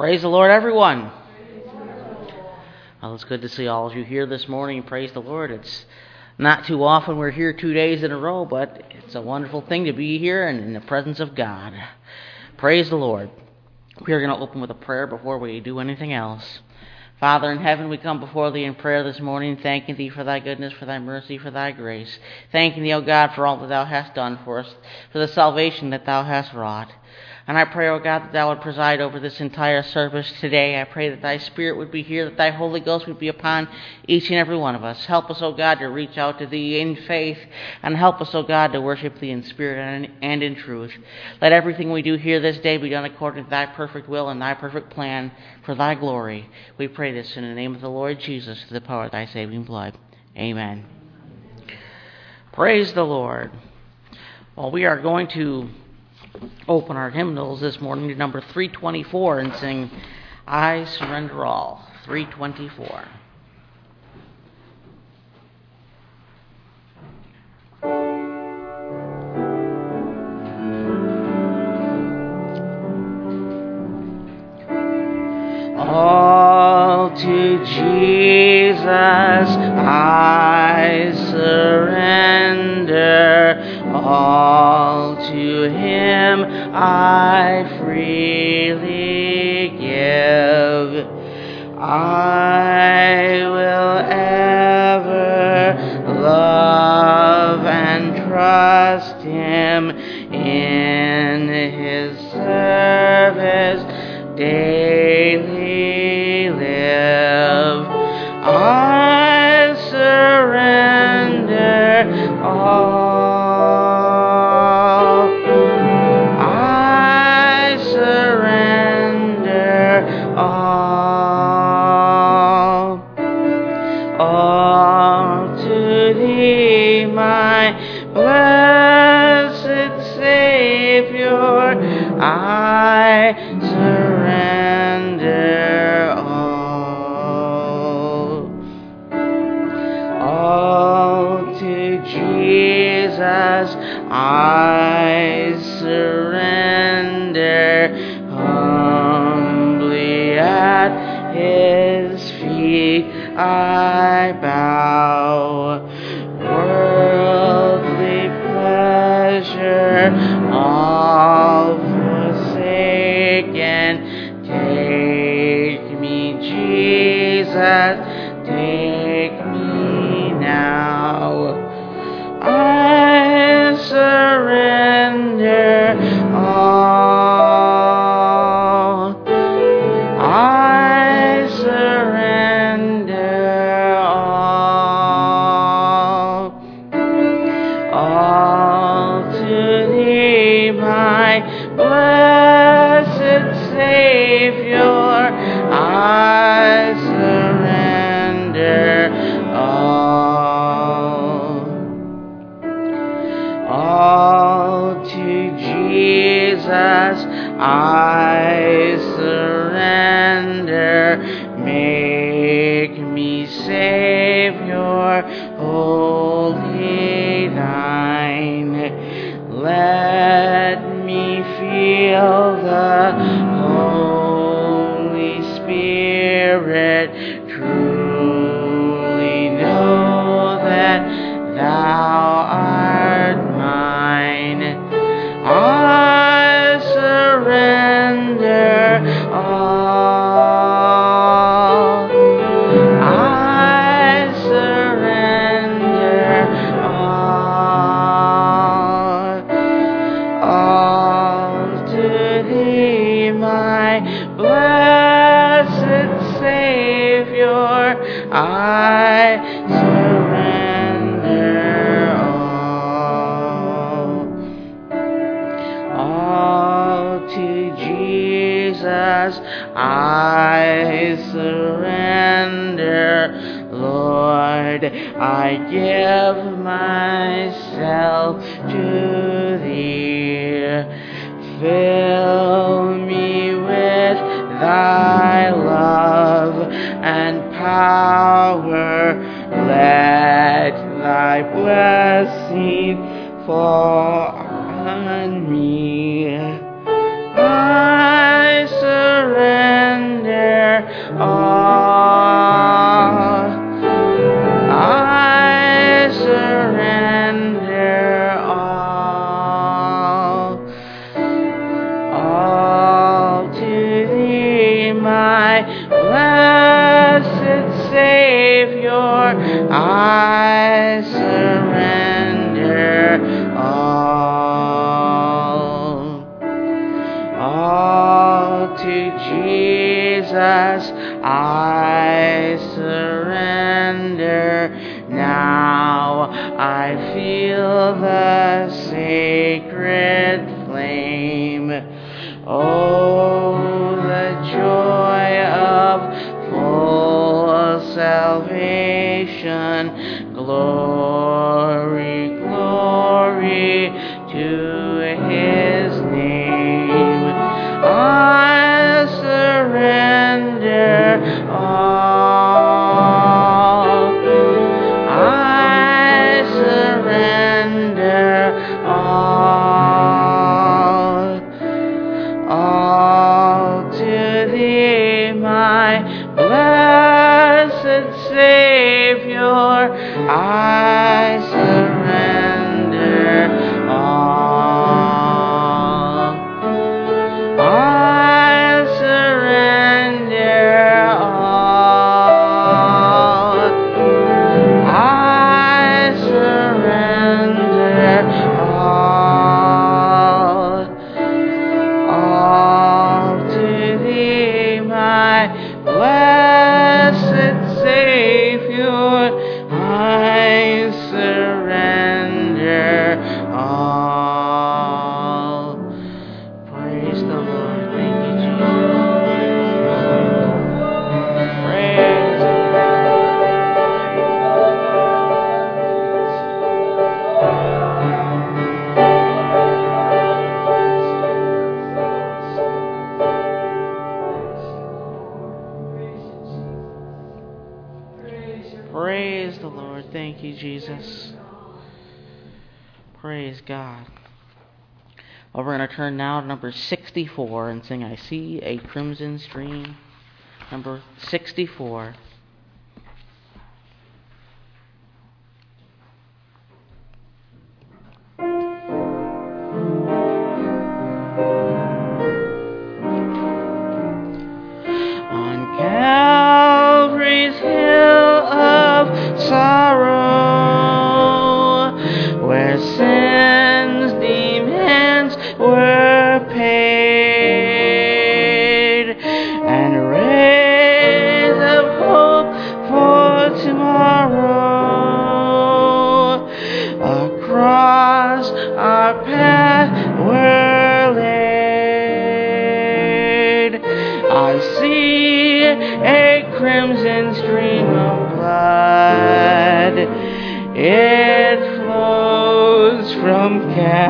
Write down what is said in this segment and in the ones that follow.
Praise the Lord, everyone. Well, it's good to see all of you here this morning. Praise the Lord. It's not too often we're here 2 days in a row, but it's a wonderful thing to be here and in the presence of God. Praise the Lord. We are going to open with a prayer before we do anything else. Father in heaven, we come before Thee in prayer this morning, thanking Thee for Thy goodness, for Thy mercy, for Thy grace. Thanking Thee, O God, for all that Thou hast done for us, for the salvation that Thou hast wrought. And I pray, O God, that Thou would preside over this entire service today. I pray that Thy Spirit would be here, that Thy Holy Ghost would be upon each and every one of us. Help us, O God, to reach out to Thee in faith, and help us, O God, to worship Thee in spirit and in truth. Let everything we do here this day be done according to Thy perfect will and Thy perfect plan for Thy glory. We pray this in the name of the Lord Jesus, through the power of Thy saving blood. Amen. Praise the Lord. Well, we are going to open our hymnals this morning to number 324 and sing I Surrender All. 324. All to Jesus I surrender, all to Him I freely give. I will ever love and trust Him in His service daily live. I surrender all. I surrender all. All to Thee, my blessed Savior, I surrender all. All to Jesus I surrender, humbly at His feet I bow. Worldly pleasure all forsaken, take me, Jesus, take me now. I surrender all. I surrender all. All to Thee, my blessed Savior, I surrender all. All to Jesus I surrender, make me Savior, wholly Thine. Let me feel the Holy Spirit, truly know that Thou art mine. I surrender all. I surrender all. All to Thee, my blessed Savior, I surrender all. All to Jesus I surrender, Lord, I give myself to Thee. Fill me with Thy love and power, let Thy blessing fall on me. I surrender blessed Savior, I surrender all to Jesus I surrender. Now I feel the sacred flame. Oh, the joy of full salvation. Glory, glory to His name. I surrender all. I surrender all to Thee, my blessed Savior. I surrender all. I surrender all. I surrender all to Thee, my blessed Savior. I surrender all. Praise the Lord. Thank you, Jesus. Praise Praise the Lord. Thank you, Jesus. Praise God. Well, we're going to turn now to number 64 and sing I See a Crimson Stream. Number 64. On Calvary's hill of sorrow, where sin's demands were paid, and rays of hope for tomorrow across our path were laid. I see a crimson stream of blood. It flows from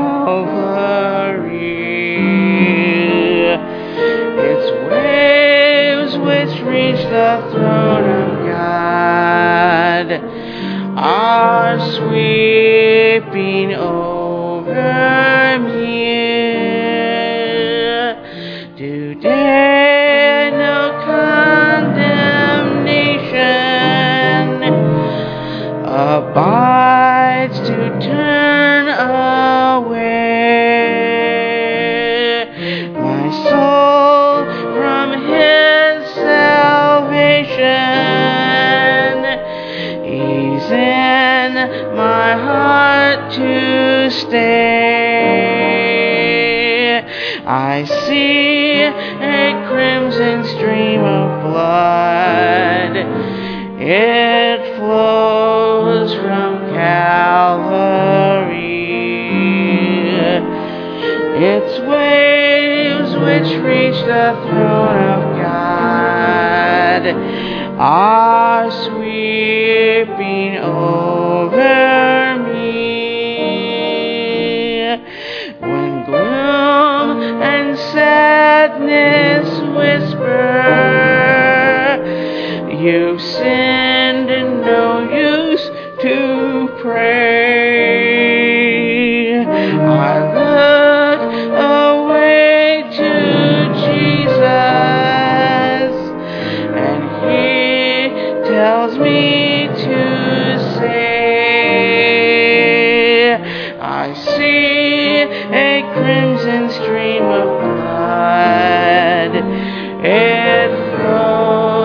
Calvary. Its waves which reach the throne of God are sweeping over me. Today no condemnation abides to turn away my soul from His salvation. He's in my heart to stay. I see a crimson stream of blood. It flows from Calvary. Its waves which reach the throne of God are sweeping over me. When gloom and sadness whisper, you've sinned and no use to pray. I look away to Jesus, and He tells me to say, I see a crimson stream of blood. It flows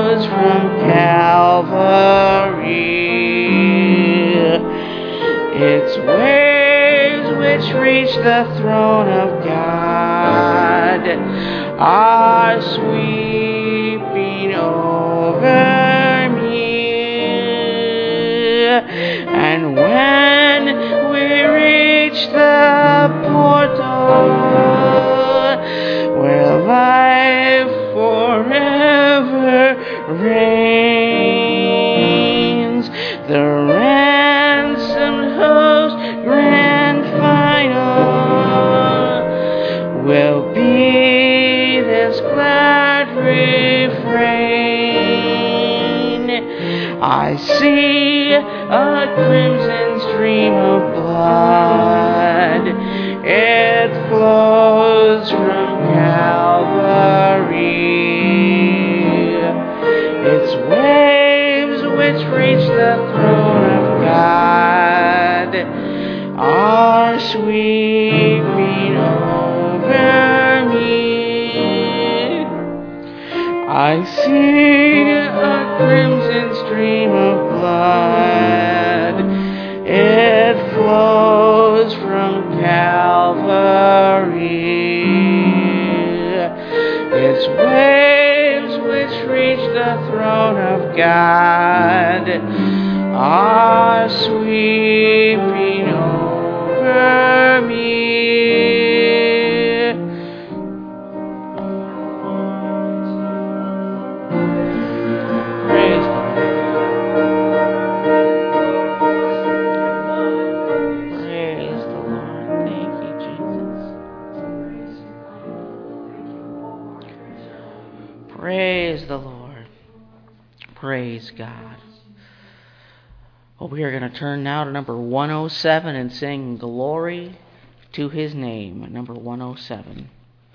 the throne of God are sweeping over me. And when we reach the portal where life forever reigns, the ransomed host grand final will be this glad refrain. I see a crimson stream of blood. It flows from Calvary. Its waves which reach the throne of God are sweeping over me. I see a crimson stream of blood. It flows from Calvary. Its waves which reach the throne of God are sweeping over me. Praise the Lord. Thank you, Jesus. Praise the Lord. Praise God. Well, we are going to turn now to number 107 and sing Glory to His Name. Number 107.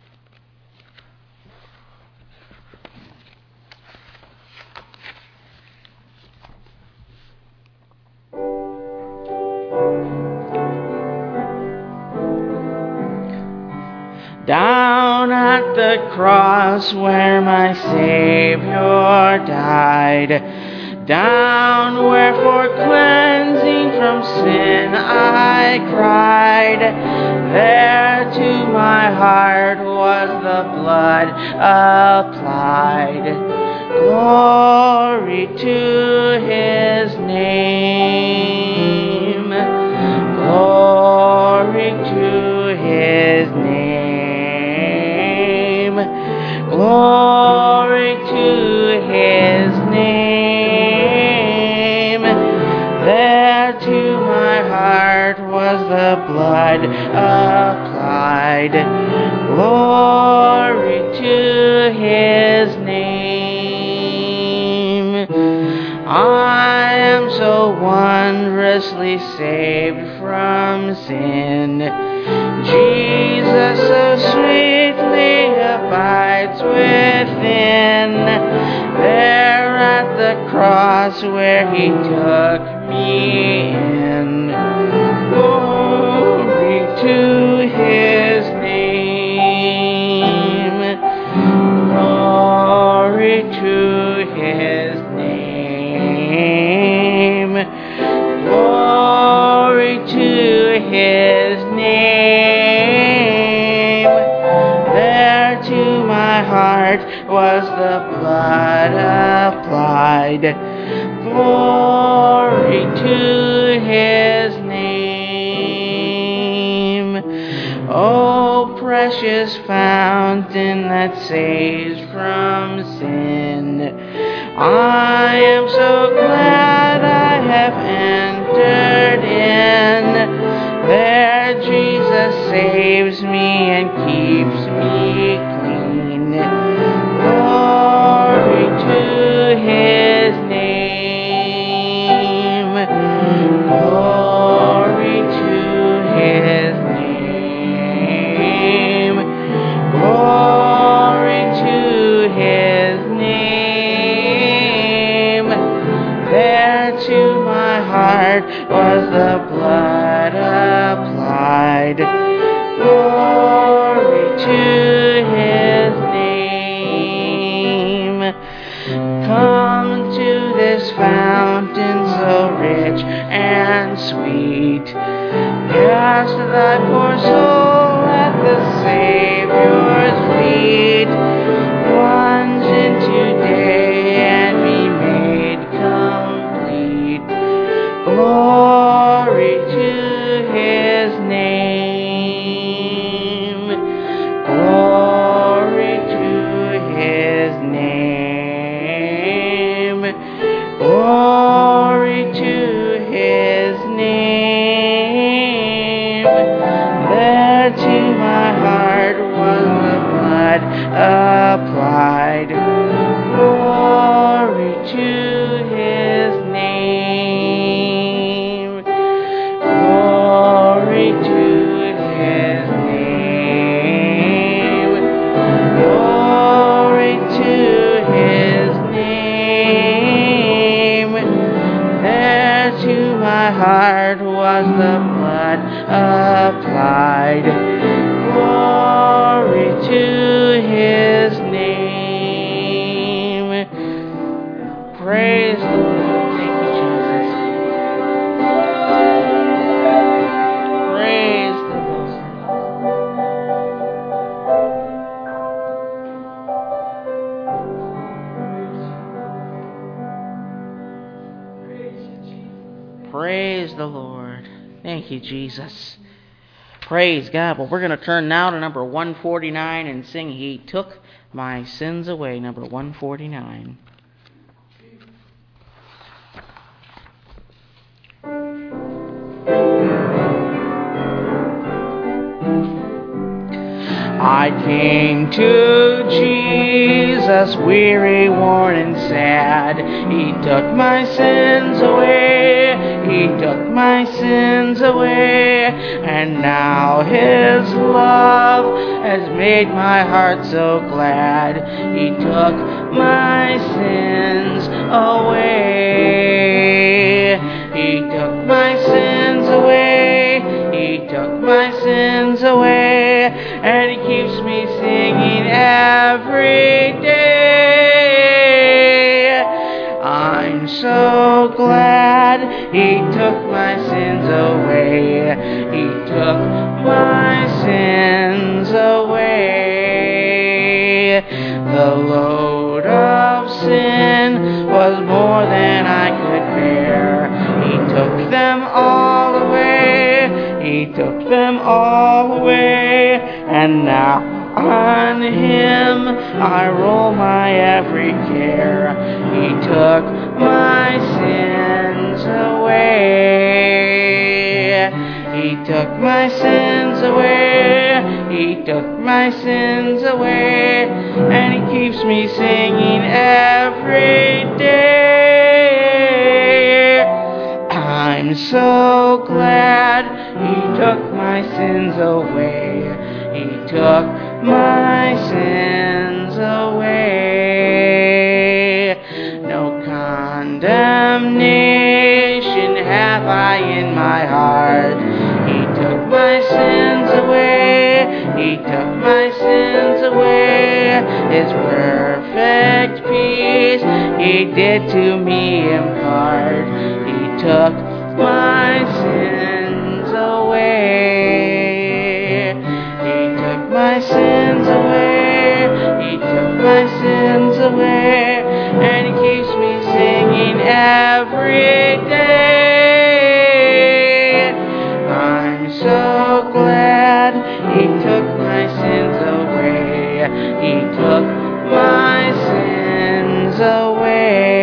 Down at the cross where my Savior died, down where for cleansing from sin I cried, there to my heart was the blood applied. Glory to His name. Glory to His name. Glory to His name. There to my heart was the blood applied. Glory to His name. I am so wondrously saved from sin. Jesus so sweetly abides within. There at the cross where He took me in. Glory to His name. Glory to His name. Glory to His name. There to my heart was the blood applied. Glory to His name. Oh, precious fountain that saves from sin, I am so glad I have entered in. There Jesus saves me and keeps me clean. Glory to His name. Glory to His name. Glory to His name. There to my heart was the blood applied. Glory to His name. Come to this fountain so rich and sweet. Yeah, washed thy poor soul at the Savior's feet. Plunge into day and be made complete. Glory to his name. Glory to his name. Glory to his name. There to my heart was the blood applied. Glory to his name. Glory to his name. Glory to his name. There to my heart was the blood applied. Glory to his name. Praise the Lord. Thank you, Jesus. Praise the Lord. Praise the Lord. Thank you, Jesus. Praise God. Well, we're going to turn now to number 149 and sing He Took My Sins Away, number 149. I came to Jesus, weary, worn, and sad. He took my sins away. He took my sins away. And now His love has made my heart so glad. He took my sins away. He took my sins away. He took my sins away, and He keeps me singing every day. I'm so glad He took my sins away. He took my sins away. The load of sin was more than I could bear. He took them all away. He took them all away, and now on Him I roll my every care. He took my sins away. He took my sins away. He took my sins away, and He keeps me singing every day. I'm so glad He took my sins away. He took my sins away. No condemnation have I in my heart. He took my sins away. He took my sins away. His perfect peace He did to me impart. He took my sins away. He took my sins away. He took my sins away, and He keeps me singing every day. I'm so glad He took my sins away. He took my sins away.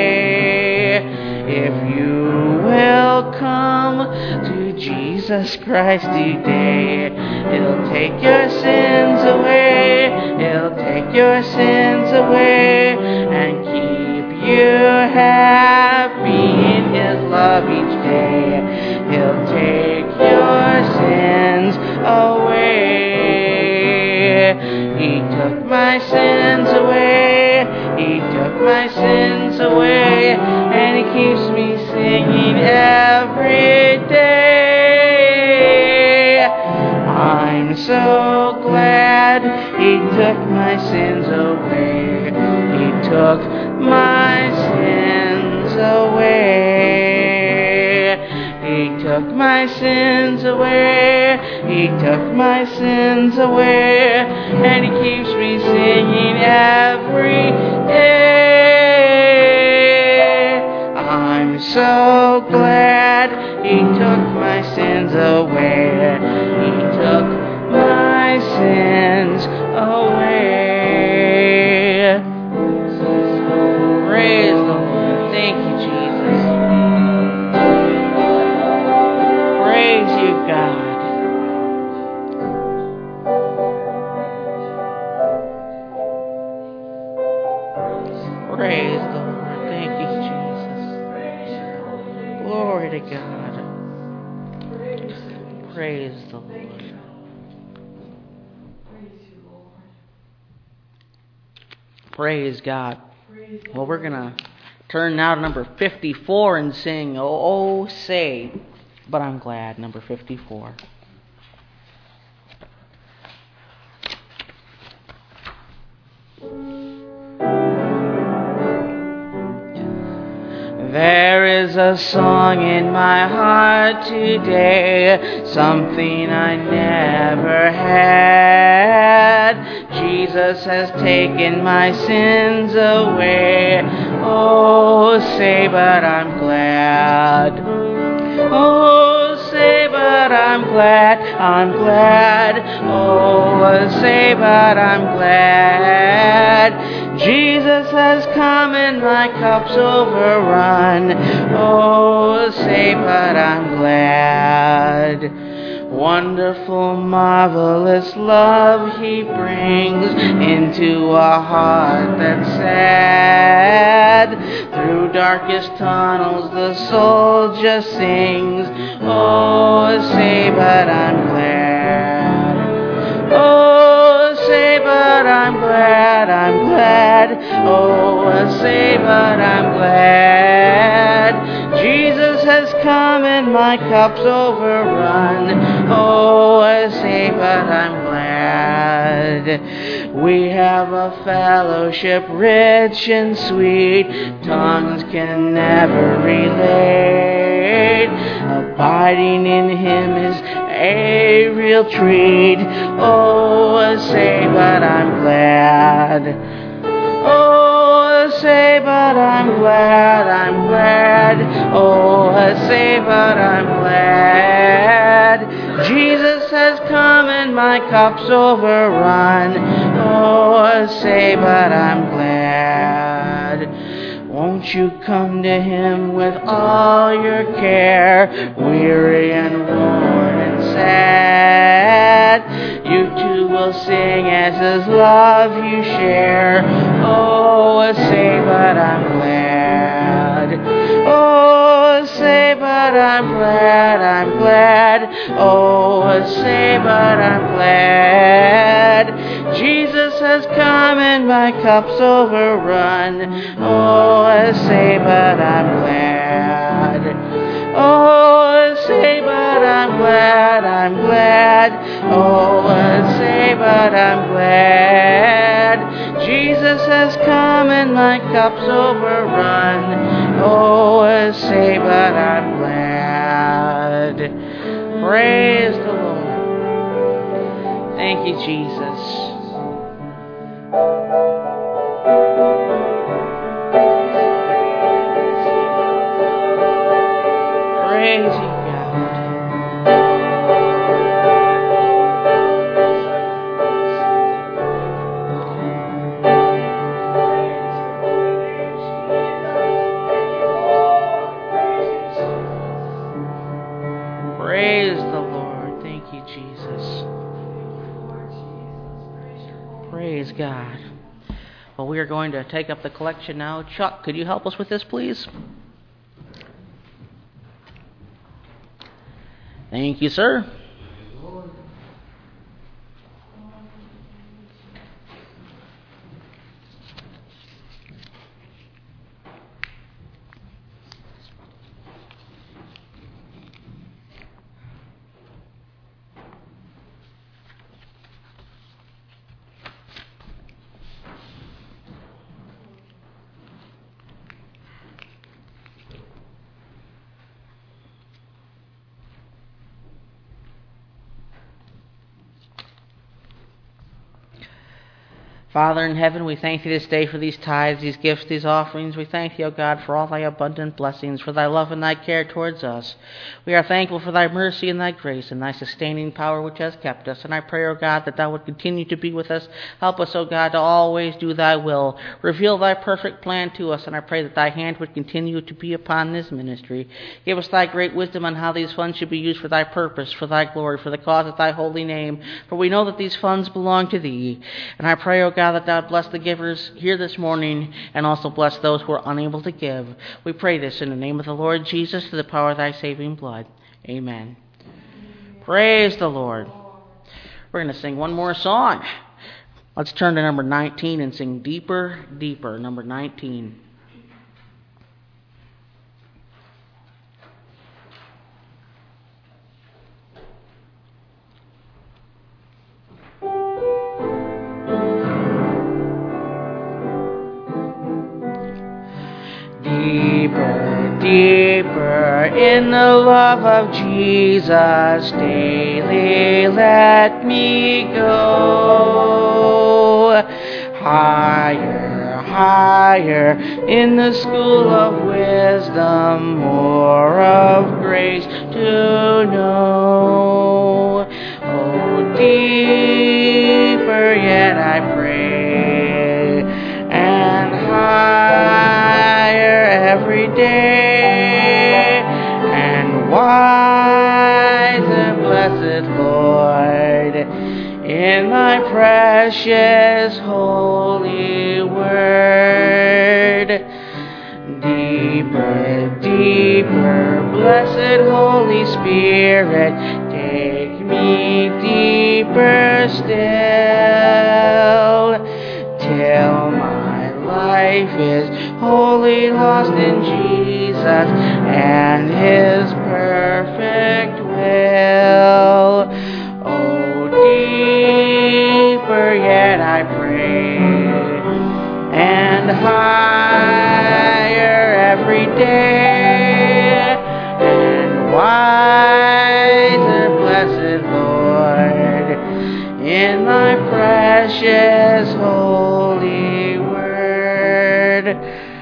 If you will come to Jesus Christ today, He'll take your sins away. He'll take your sins away and keep you happy in His love each day. He'll take your sins away. He took my sins away. He took my sins away, and He keeps me singing every day. I'm so glad He took my sins away. He took my sins away. He took took my sins away. He took my sins away. And He keeps me singing every day. I'm so glad He took my sins away. He took my sins away. Praise the Lord. Thank you, Jesus. Praise you, God. Praise the Lord. Thank you, Jesus. Glory to God. Praise the Lord. Praise God. Well, we're going to turn now to number 54 and sing, Oh, Say, But I'm Glad, number 54. There is a song in my heart today, something I never had. Jesus has taken my sins away. Oh, say, but I'm glad. Oh, say, but I'm glad, I'm glad. Oh, say, but I'm glad. Jesus has come and my cup's overrun. Oh, say, but I'm glad. Wonderful, marvelous love He brings into a heart that's sad. Through darkest tunnels the soul just sings. Oh, say, but I'm glad. Oh, say, but I'm glad, I'm glad. Oh, say, but I'm glad. Jesus has come and my cup's overrun. Oh, say, but I'm glad. We have a fellowship rich and sweet, tongues can never relate. Abiding in Him is a real treat. Oh, say, but I'm glad. Oh, say, but I'm glad, I'm glad. Oh, say, but I'm glad. Jesus has come and my cup's overrun. Oh, say, but I'm glad. Won't you come to Him with all your care, weary and worn and sad? You too will sing as His love you share. Oh, say, but I'm glad. Oh, say, but I'm glad, I'm glad. Oh, say, but I'm glad. Jesus has come and my cup's overrun. Oh, say, but I'm glad. Oh, say, but I'm glad, I'm glad. Oh, say, but I'm glad. Jesus has come and my cup's overrun. Oh, say, but I'm glad. Praise the Lord. Thank you, Jesus. Praise you, God. Praise the Lord. Thank you, Jesus. Praise God. Well, we are going to take up the collection now. Chuck, could you help us with this, please? Thank you, sir. Father in heaven, we thank Thee this day for these tithes, these gifts, these offerings. We thank Thee, O God, for all Thy abundant blessings, for Thy love and Thy care towards us. We are thankful for Thy mercy and Thy grace and Thy sustaining power which has kept us. And I pray, O God, that Thou would continue to be with us. Help us, O God, to always do Thy will. Reveal Thy perfect plan to us, and I pray that Thy hand would continue to be upon this ministry. Give us Thy great wisdom on how these funds should be used for Thy purpose, for Thy glory, for the cause of Thy holy name. For we know that these funds belong to Thee. And I pray, O God, that Thou bless the givers here this morning and also bless those who are unable to give. We pray this in the name of the Lord Jesus, through the power of Thy saving blood. Amen. Praise the Lord. We're going to sing one more song. Let's turn to number 19 and sing Deeper, Deeper, number 19. Deeper, deeper in the love of Jesus, daily let me go. Higher, higher in the school of wisdom, more of grace to know. Oh, deeper yet I pray, and higher every day, and wise and blessed Lord, in Thy precious holy word. Deeper, deeper, blessed Holy Spirit, take me deeper still, till my life is wholly lost in Jesus and His perfect will. Oh, deeper yet I pray, and higher every day, and wiser, blessed Lord, in Thy precious holy word.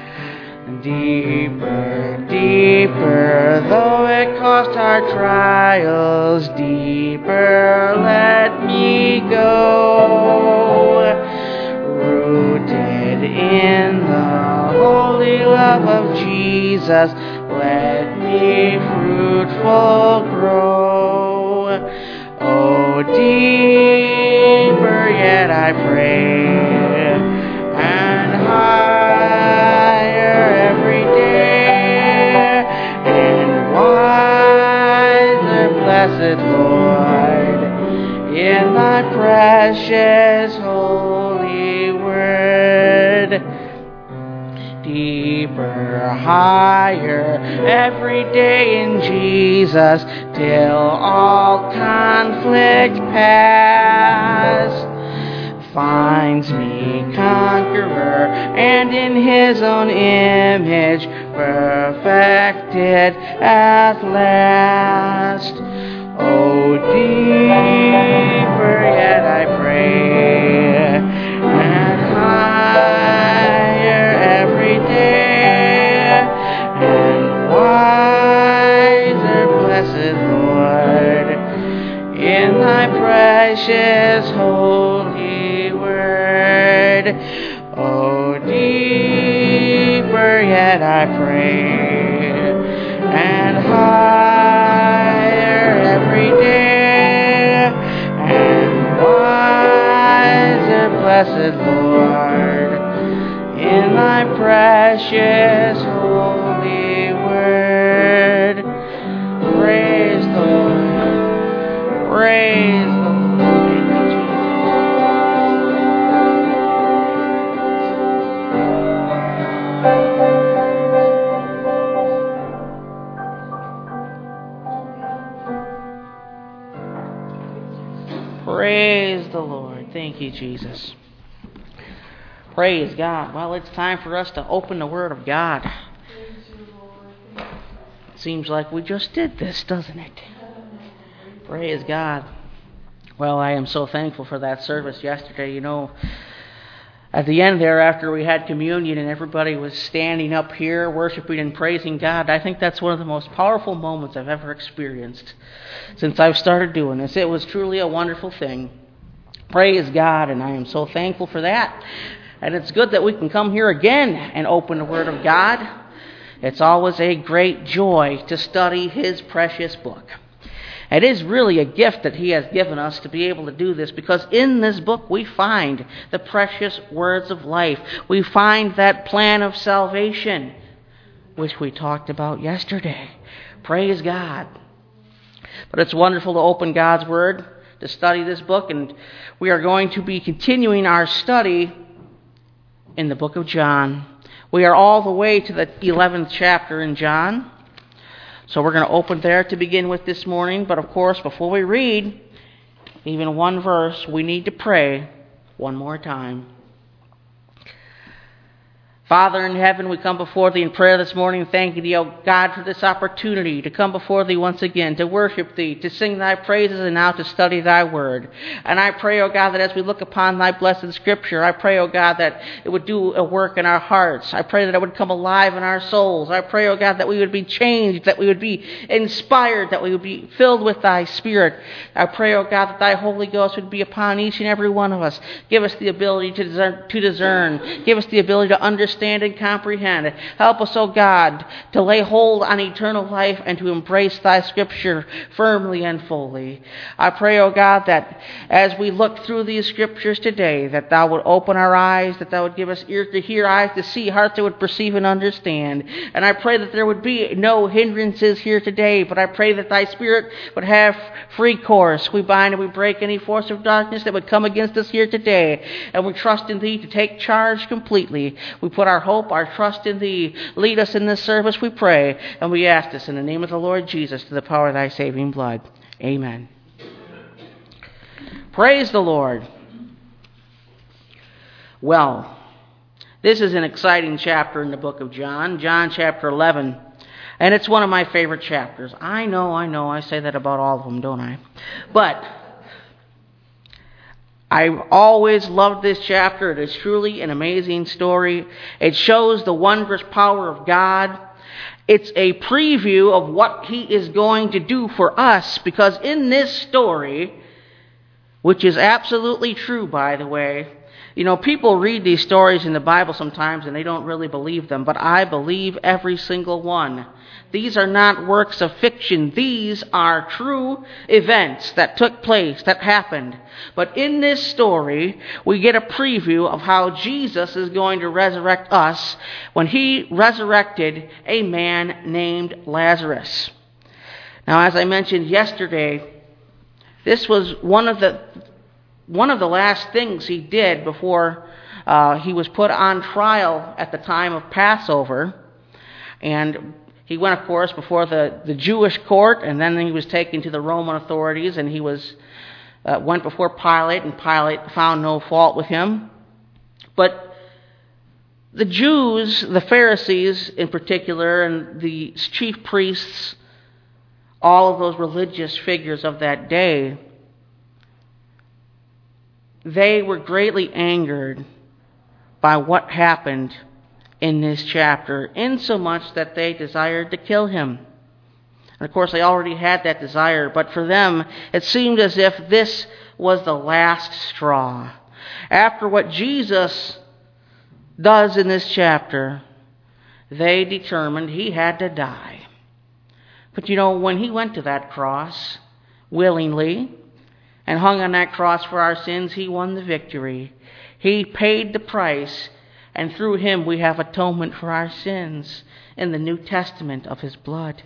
Deeper, deeper, though it cost our trials, deeper let me go, rooted in the holy love of Jesus, let me fruitful grow. Oh, deeper yet I pray, and higher every day, and wiser, blessed Lord, in Thy precious holy word. Deeper, higher every day in Jesus, till all conflict past finds me conqueror, and in His own image perfected at last. Oh, deeper yet I pray, and higher every day, and wiser, blessed Lord, in Thy precious holy word. Oh, deeper yet I pray, and higher every day, and wiser, blessed Lord, in Thy precious holy word. Praise the Lord. Praise the Lord. Praise the Lord. Thank you, Jesus. Praise God. Well, it's time for us to open the Word of God. It seems like we just did this, doesn't it? Praise God. Well, I am so thankful for that service yesterday. You know, At the end there, after we had communion and everybody was standing up here worshiping and praising God, I think that's one of the most powerful moments I've ever experienced since I've started doing this. It was truly a wonderful thing. Praise God, and I am so thankful for that. And it's good that we can come here again and open the Word of God. It's always a great joy to study His precious book. It is really a gift that He has given us to be able to do this, because in this book we find the precious words of life. We find that plan of salvation, which we talked about yesterday. Praise God. But it's wonderful to open God's Word, to study this book, and we are going to be continuing our study in the book of John. We are all the way to the 11th chapter in John. So we're going to open there to begin with this morning. But of course, before we read even one verse, we need to pray one more time. Father in heaven, we come before Thee in prayer this morning, thanking Thee, O God, for this opportunity to come before Thee once again, to worship Thee, to sing Thy praises, and now to study Thy Word. And I pray, O God, that as we look upon Thy blessed Scripture, I pray, O God, that it would do a work in our hearts. I pray that it would come alive in our souls. I pray, O God, that we would be changed, that we would be inspired, that we would be filled with Thy Spirit. I pray, O God, that Thy Holy Ghost would be upon each and every one of us. Give us the ability to discern. Give us the ability to understand and comprehend. Help us, O God, to lay hold on eternal life and to embrace Thy Scripture firmly and fully. I pray, O God, that as we look through these Scriptures today, that Thou would open our eyes, that Thou would give us ears to hear, eyes to see, hearts that would perceive and understand. And I pray that there would be no hindrances here today, but I pray that Thy Spirit would have free course. We bind and we break any force of darkness that would come against us here today, and we trust in Thee to take charge completely. We put our hope, our trust in Thee. Lead us in this service, we pray, and we ask this in the name of the Lord Jesus, to the power of Thy saving blood. Amen. Praise the Lord. Well, this is an exciting chapter in the book of John, John chapter 11, and it's one of my favorite chapters. I know, I say that about all of them, don't I? But I've always loved this chapter. It is truly an amazing story. It shows the wondrous power of God. It's a preview of what He is going to do for us, because in this story, which is absolutely true, by the way, you know, people read these stories in the Bible sometimes and they don't really believe them, but I believe every single one. These are not works of fiction. These are true events that took place, that happened. But in this story, we get a preview of how Jesus is going to resurrect us when He resurrected a man named Lazarus. Now, as I mentioned yesterday, this was one of the last things He did before He was put on trial at the time of Passover. And He went, of course, before the Jewish court, and then He was taken to the Roman authorities, and He went before Pilate, and Pilate found no fault with Him. But the Jews, the Pharisees in particular, and the chief priests, all of those religious figures of that day, they were greatly angered by what happened in this chapter, insomuch that they desired to kill Him. And of course, they already had that desire, but for them, it seemed as if this was the last straw. After what Jesus does in this chapter, they determined He had to die. But you know, when He went to that cross willingly and hung on that cross for our sins, He won the victory. He paid the price, and through Him we have atonement for our sins in the New Testament of His blood.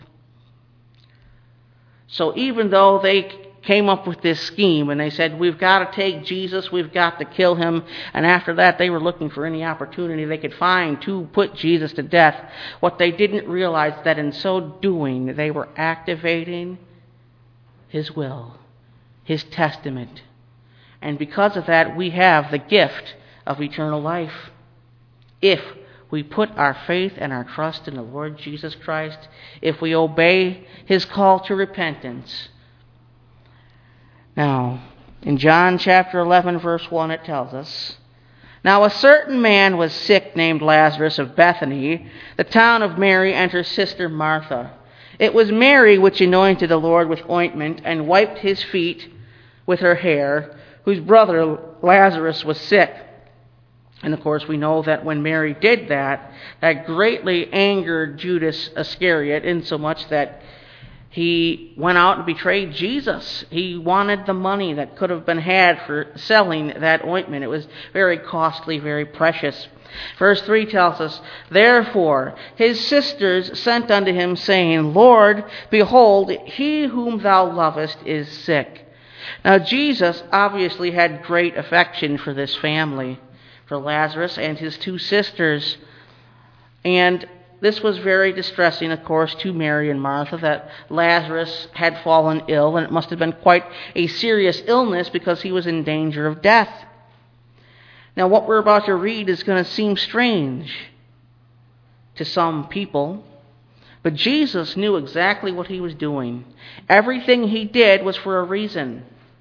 So even though they came up with this scheme and they said, we've got to take Jesus, we've got to kill Him, and after that they were looking for any opportunity they could find to put Jesus to death, what they didn't realize that in so doing they were activating His will, His testament. And because of that, we have the gift of eternal life. If we put our faith and our trust in the Lord Jesus Christ, if we obey His call to repentance. Now, in John chapter 11, verse 1, it tells us, Now a certain man was sick named Lazarus of Bethany, the town of Mary and her sister Martha. It was Mary which anointed the Lord with ointment and wiped his feet with her hair, whose brother Lazarus was sick. And of course we know that when Mary did that, that greatly angered Judas Iscariot, insomuch that he went out and betrayed Jesus. He wanted the money that could have been had for selling that ointment. It was very costly, very precious. Verse 3 tells us, Therefore his sisters sent unto him, saying, Lord, behold, he whom thou lovest is sick. Now Jesus obviously had great affection for this family, for Lazarus and his two sisters. And this was very distressing, of course, to Mary and Martha, that Lazarus had fallen ill, and it must have been quite a serious illness because he was in danger of death. Now, what we're about to read is going to seem strange to some people, but Jesus knew exactly what he was doing. Everything he did was for a reason.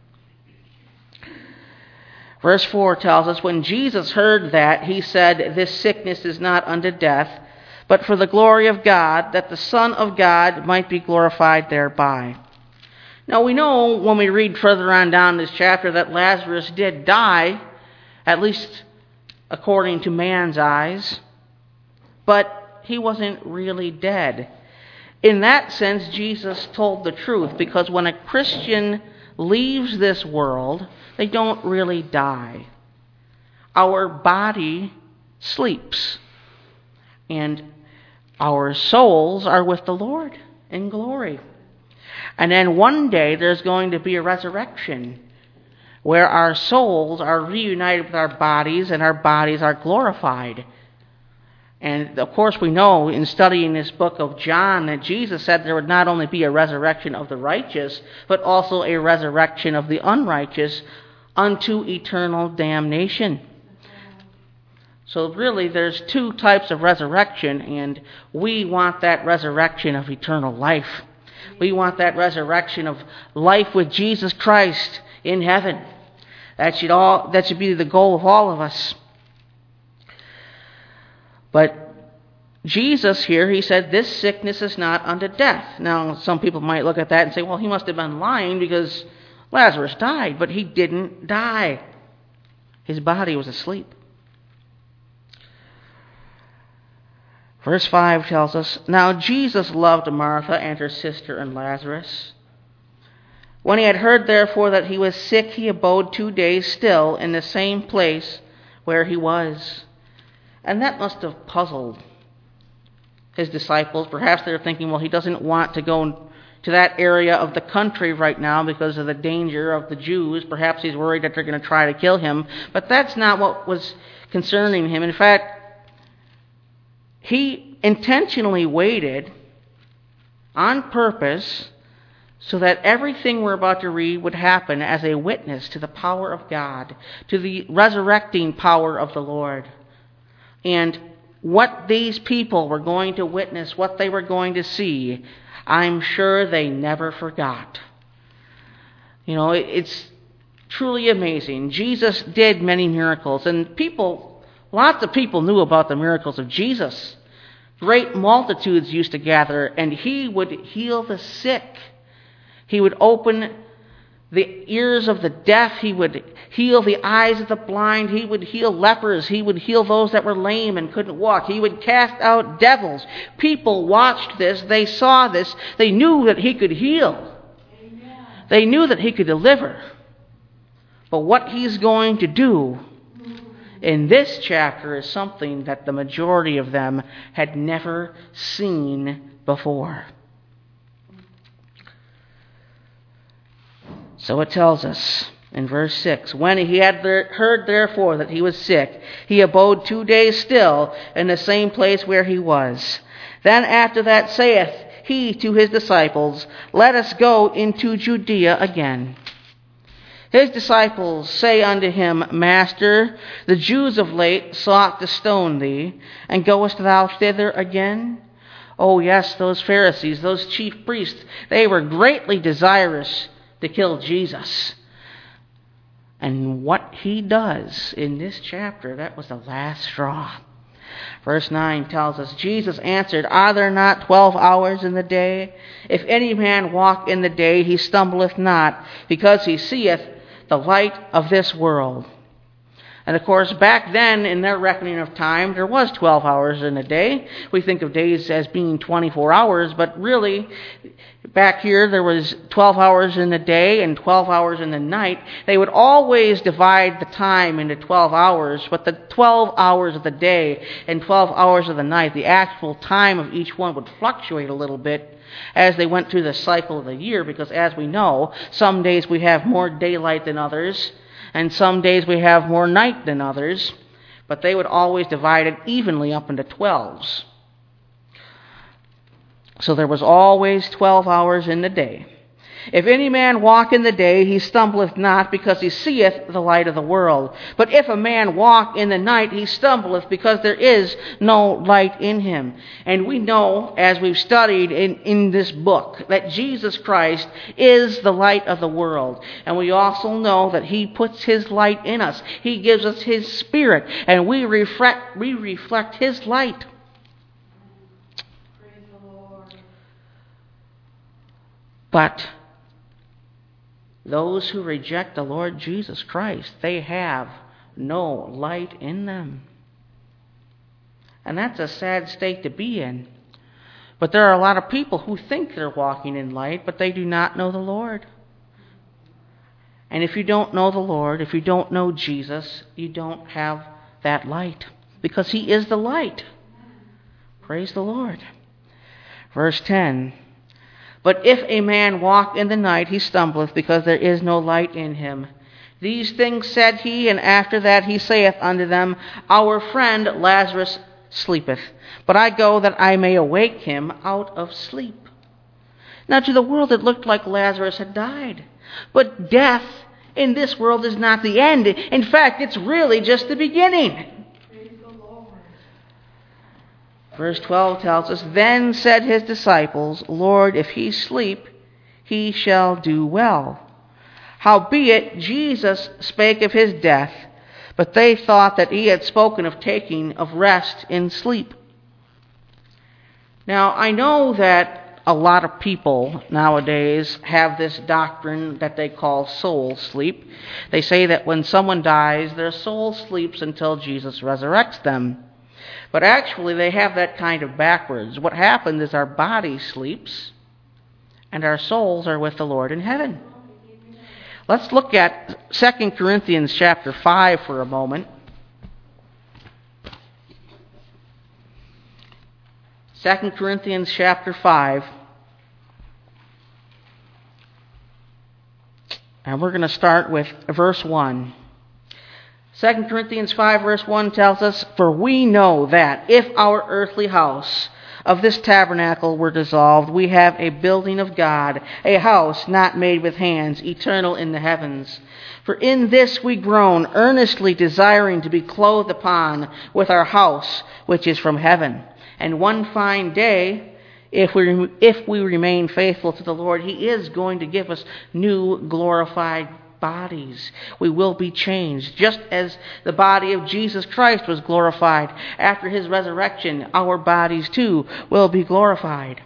Verse 4 tells us, When Jesus heard that, he said, This sickness is not unto death, but for the glory of God, that the Son of God might be glorified thereby. Now we know when we read further on down this chapter that Lazarus did die, at least according to man's eyes, but he wasn't really dead. In that sense, Jesus told the truth, because when a Christian leaves this world, they don't really die. Our body sleeps, and our souls are with the Lord in glory. And then one day there's going to be a resurrection where our souls are reunited with our bodies and our bodies are glorified. And of course we know in studying this book of John that Jesus said there would not only be a resurrection of the righteous, but also a resurrection of the unrighteous unto eternal damnation. So really there's two types of resurrection, and we want that resurrection of eternal life. We want that resurrection of life with Jesus Christ in heaven. That should be the goal of all of us. But Jesus here, he said, this sickness is not unto death. Now, some people might look at that and say, well, he must have been lying because Lazarus died. But he didn't die. His body was asleep. Verse 5 tells us, Now Jesus loved Martha and her sister and Lazarus. When he had heard, therefore, that he was sick, he abode 2 days still in the same place where he was. And that must have puzzled his disciples. Perhaps they were thinking, well, he doesn't want to go to that area of the country right now because of the danger of the Jews. Perhaps he's worried that they're going to try to kill him. But that's not what was concerning him. In fact, he intentionally waited on purpose so that everything we're about to read would happen as a witness to the power of God, to the resurrecting power of the Lord. And what these people were going to witness, what they were going to see, I'm sure they never forgot. You know, it's truly amazing. Jesus did many miracles, and lots of people knew about the miracles of Jesus. Great multitudes used to gather, and he would heal the sick. He would open the ears of the deaf. He would heal the eyes of the blind. He would heal lepers. He would heal those that were lame and couldn't walk. He would cast out devils. People watched this. They saw this. They knew that he could heal. Amen. They knew that he could deliver. But what he's going to do in this chapter is something that the majority of them had never seen before. So it tells us in verse 6, When he had heard therefore that he was sick, he abode 2 days still in the same place where he was. Then after that saith he to his disciples, Let us go into Judea again. His disciples say unto him, Master, the Jews of late sought to stone thee, and goest thou thither again? Oh yes, those Pharisees, those chief priests, they were greatly desirous to kill Jesus. And what he does in this chapter, that was the last straw. Verse 9 tells us, Jesus answered, Are there not 12 hours in the day? If any man walk in the day, he stumbleth not, because he seeth the light of this world. And of course, back then, in their reckoning of time, there was 12 hours in a day. We think of days as being 24 hours, but really, back here, there was 12 hours in the day and 12 hours in the night. They would always divide the time into 12 hours, but the 12 hours of the day and 12 hours of the night, the actual time of each one would fluctuate a little bit as they went through the cycle of the year, because as we know, some days we have more daylight than others, and some days we have more night than others, but they would always divide it evenly up into 12s. So there was always 12 hours in the day. If any man walk in the day, he stumbleth not, because he seeth the light of the world. But if a man walk in the night, he stumbleth, because there is no light in him. And we know, as we've studied in this book, that Jesus Christ is the light of the world. And we also know that he puts his light in us. He gives us his Spirit, and we reflect his light. Praise the Lord. But those who reject the Lord Jesus Christ, they have no light in them. And that's a sad state to be in. But there are a lot of people who think they're walking in light, but they do not know the Lord. And if you don't know the Lord, if you don't know Jesus, you don't have that light, because he is the light. Praise the Lord. Verse 10. But if a man walk in the night, he stumbleth, because there is no light in him. These things said he, and after that he saith unto them, Our friend Lazarus sleepeth, but I go that I may awake him out of sleep. Now to the world it looked like Lazarus had died. But death in this world is not the end. In fact, it's really just the beginning. Verse 12 tells us, Then said his disciples, Lord, if he sleep, he shall do well. Howbeit Jesus spake of his death, but they thought that he had spoken of taking of rest in sleep. Now, I know that a lot of people nowadays have this doctrine that they call soul sleep. They say that when someone dies, their soul sleeps until Jesus resurrects them. But actually, they have that kind of backwards. What happens is our body sleeps, and our souls are with the Lord in heaven. Let's look at 2 Corinthians chapter 5 for a moment. 2 Corinthians chapter 5. And we're going to start with verse 1. 2 Corinthians 5 verse 1 tells us, For we know that if our earthly house of this tabernacle were dissolved, we have a building of God, a house not made with hands, eternal in the heavens. For in this we groan, earnestly desiring to be clothed upon with our house, which is from heaven. And one fine day, if we remain faithful to the Lord, he is going to give us new glorified bodies. We will be changed. Just as the body of Jesus Christ was glorified after his resurrection, our bodies too will be glorified.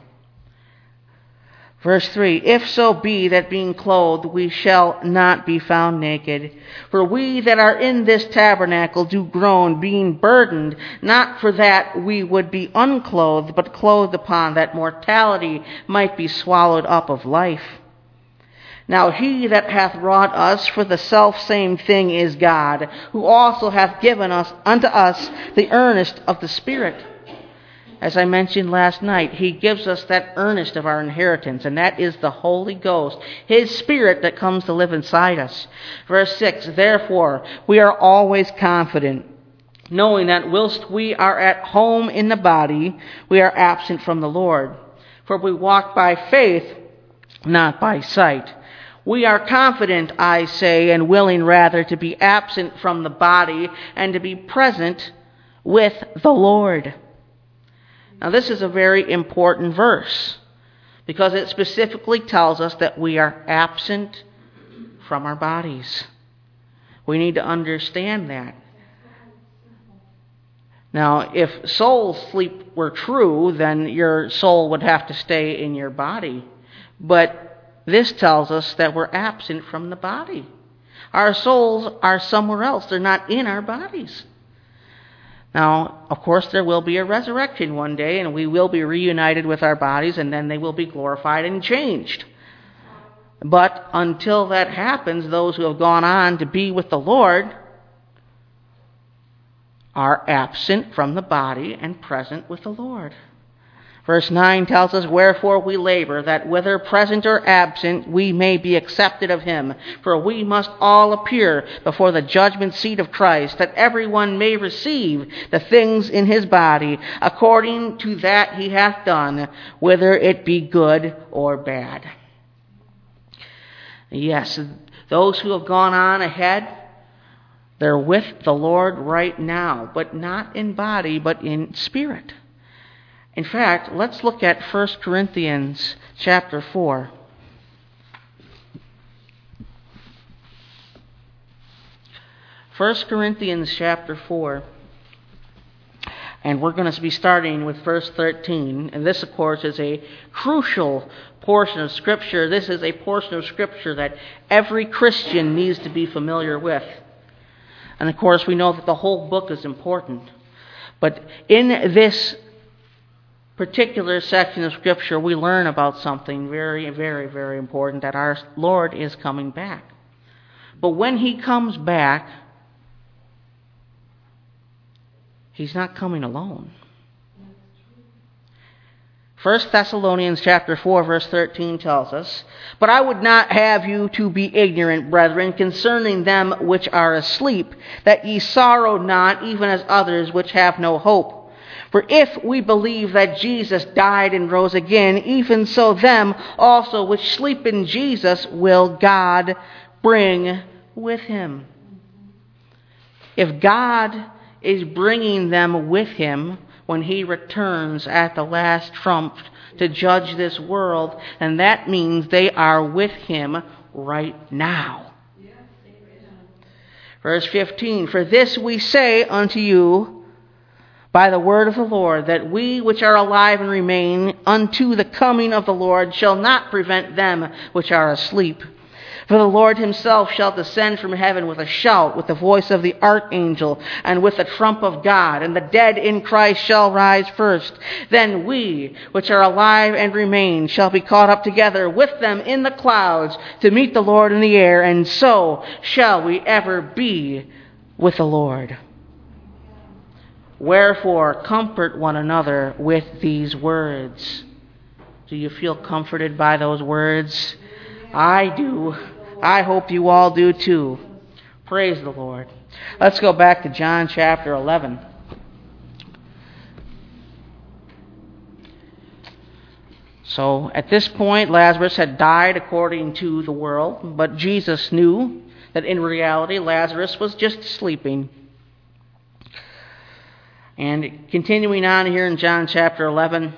Verse 3, If so be that being clothed we shall not be found naked. For we that are in this tabernacle do groan, being burdened, not for that we would be unclothed, but clothed upon, that mortality might be swallowed up of life. Now he that hath wrought us for the selfsame thing is God, who also hath given us unto us the earnest of the Spirit. As I mentioned last night, he gives us that earnest of our inheritance, and that is the Holy Ghost, his Spirit that comes to live inside us. Verse 6, Therefore we are always confident, knowing that whilst we are at home in the body, we are absent from the Lord. For we walk by faith, not by sight. We are confident, I say, and willing rather to be absent from the body and to be present with the Lord. Now this is a very important verse, because it specifically tells us that we are absent from our bodies. We need to understand that. Now, if soul sleep were true, then your soul would have to stay in your body. But this tells us that we're absent from the body. Our souls are somewhere else. They're not in our bodies. Now, of course, there will be a resurrection one day, and we will be reunited with our bodies, and then they will be glorified and changed. But until that happens, those who have gone on to be with the Lord are absent from the body and present with the Lord. Verse 9 tells us, "Wherefore we labor, that whether present or absent, we may be accepted of him. For we must all appear before the judgment seat of Christ, that everyone may receive the things in his body, according to that he hath done, whether it be good or bad." Yes, those who have gone on ahead, they're with the Lord right now, but not in body, but in spirit. In fact, let's look at 1 Corinthians chapter 4. 1 Corinthians chapter 4. And we're going to be starting with verse 13. And this, of course, is a crucial portion of Scripture. This is a portion of Scripture that every Christian needs to be familiar with. And, of course, we know that the whole book is important. But in this particular section of Scripture, we learn about something very, very, very important, that our Lord is coming back. But when he comes back, he's not coming alone. 1 Thessalonians chapter 4, verse 13 tells us, "But I would not have you to be ignorant, brethren, concerning them which are asleep, that ye sorrow not, even as others which have no hope. For if we believe that Jesus died and rose again, even so them also which sleep in Jesus will God bring with him." If God is bringing them with him when he returns at the last trump to judge this world, and that means they are with him right now. Verse 15, "For this we say unto you by the word of the Lord, that we which are alive and remain unto the coming of the Lord shall not prevent them which are asleep. For the Lord himself shall descend from heaven with a shout, with the voice of the archangel, and with the trump of God, and the dead in Christ shall rise first. Then we which are alive and remain shall be caught up together with them in the clouds to meet the Lord in the air, and so shall we ever be with the Lord. Wherefore, comfort one another with these words." Do you feel comforted by those words? I do. I hope you all do too. Praise the Lord. Let's go back to John chapter 11. So, at this point, Lazarus had died according to the world, but Jesus knew that in reality Lazarus was just sleeping. And continuing on here in John chapter 11,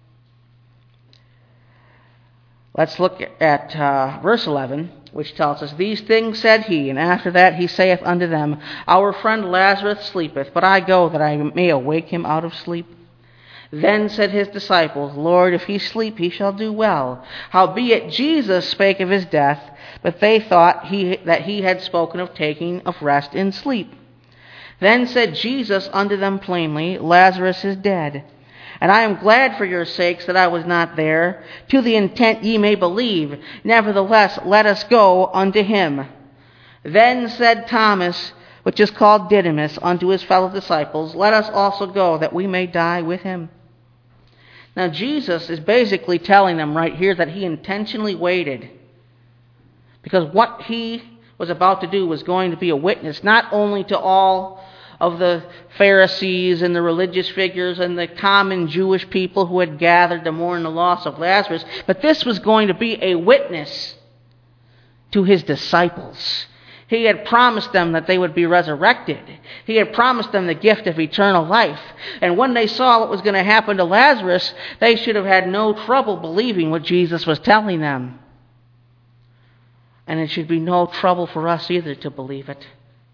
let's look at verse 11, which tells us, "These things said he, and after that he saith unto them, Our friend Lazarus sleepeth, but I go that I may awake him out of sleep. Then said his disciples, Lord, if he sleep, he shall do well. Howbeit Jesus spake of his death, but they thought that he had spoken of taking of rest in sleep. Then said Jesus unto them plainly, Lazarus is dead. And I am glad for your sakes that I was not there, to the intent ye may believe. Nevertheless, let us go unto him. Then said Thomas, which is called Didymus, unto his fellow disciples, Let us also go, that we may die with him." Now Jesus is basically telling them right here that he intentionally waited, because what he was about to do was going to be a witness not only to all of the Pharisees and the religious figures and the common Jewish people who had gathered to mourn the loss of Lazarus, but this was going to be a witness to his disciples. He had promised them that they would be resurrected. He had promised them the gift of eternal life. And when they saw what was going to happen to Lazarus, they should have had no trouble believing what Jesus was telling them. And it should be no trouble for us either to believe it.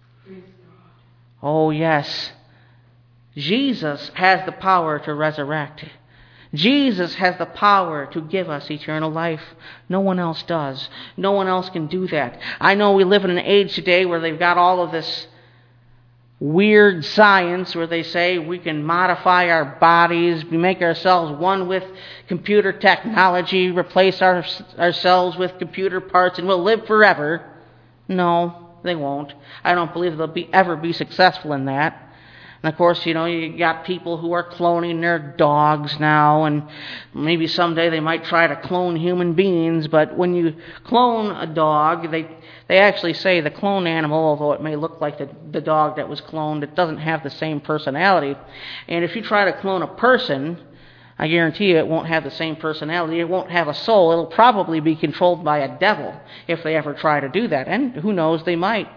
Oh yes, Jesus has the power to resurrect. Jesus has the power to give us eternal life. No one else does. No one else can do that. I know we live in an age today where they've got all of this weird science where they say we can modify our bodies, we make ourselves one with computer technology, replace ourselves with computer parts, and we'll live forever. No, they won't. I don't believe they'll ever be successful in that. And of course, you got people who are cloning their dogs now, and maybe someday they might try to clone human beings, but when you clone a dog, they actually say the cloned animal, although it may look like the dog that was cloned, it doesn't have the same personality. And if you try to clone a person, I guarantee you it won't have the same personality. It won't have a soul. It'll probably be controlled by a devil if they ever try to do that. And who knows, they might.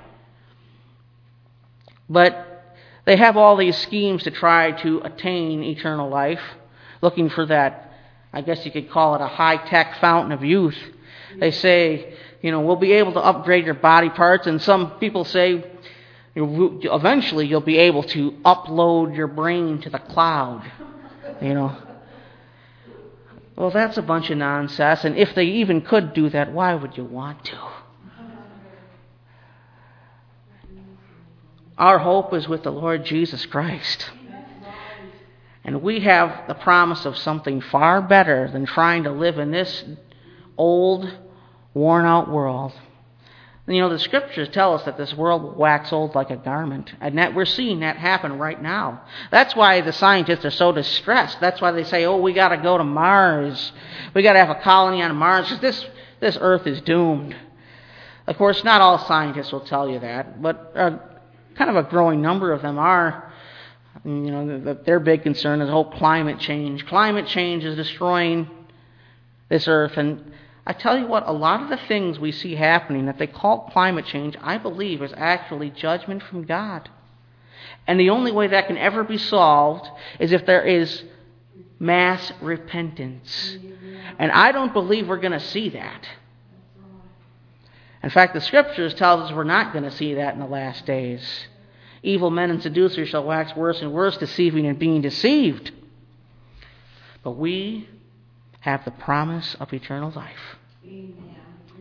But they have all these schemes to try to attain eternal life, looking for that, I guess you could call it a high-tech fountain of youth. They say, we'll be able to upgrade your body parts, and some people say eventually you'll be able to upload your brain to the cloud, Well, that's a bunch of nonsense, and if they even could do that, why would you want to? Our hope is with the Lord Jesus Christ. And we have the promise of something far better than trying to live in this old, worn-out world. And the Scriptures tell us that this world will wax old like a garment. And that we're seeing that happen right now. That's why the scientists are so distressed. That's why they say, we got to go to Mars. We got to have a colony on Mars, because this Earth is doomed. Of course, not all scientists will tell you that, but kind of a growing number of them are. Their big concern is the whole climate change. Climate change is destroying this earth. And I tell you what, a lot of the things we see happening that they call climate change, I believe is actually judgment from God. And the only way that can ever be solved is if there is mass repentance. And I don't believe we're going to see that. In fact, the Scriptures tell us we're not going to see that in the last days. Evil men and seducers shall wax worse and worse, deceiving and being deceived. But we have the promise of eternal life. Amen.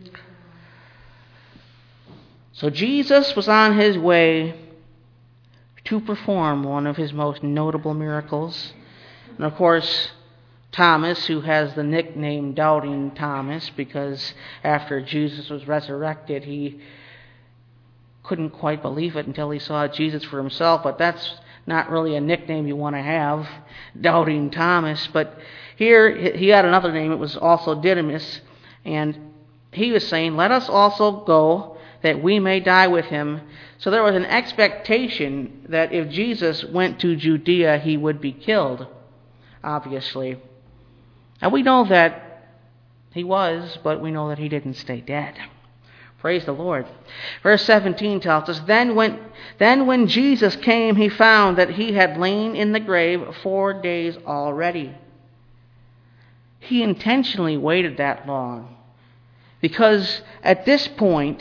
So Jesus was on his way to perform one of his most notable miracles. And of course, Thomas, who has the nickname Doubting Thomas, because after Jesus was resurrected, he couldn't quite believe it until he saw Jesus for himself. But that's not really a nickname you want to have, Doubting Thomas. But here he had another name. It was also Didymus. And he was saying, let us also go that we may die with him. So there was an expectation that if Jesus went to Judea, he would be killed, obviously. And we know that he was, but we know that he didn't stay dead. Praise the Lord. Verse 17 tells us, Then when Jesus came, he found that he had lain in the grave 4 days already. He intentionally waited that long, because at this point,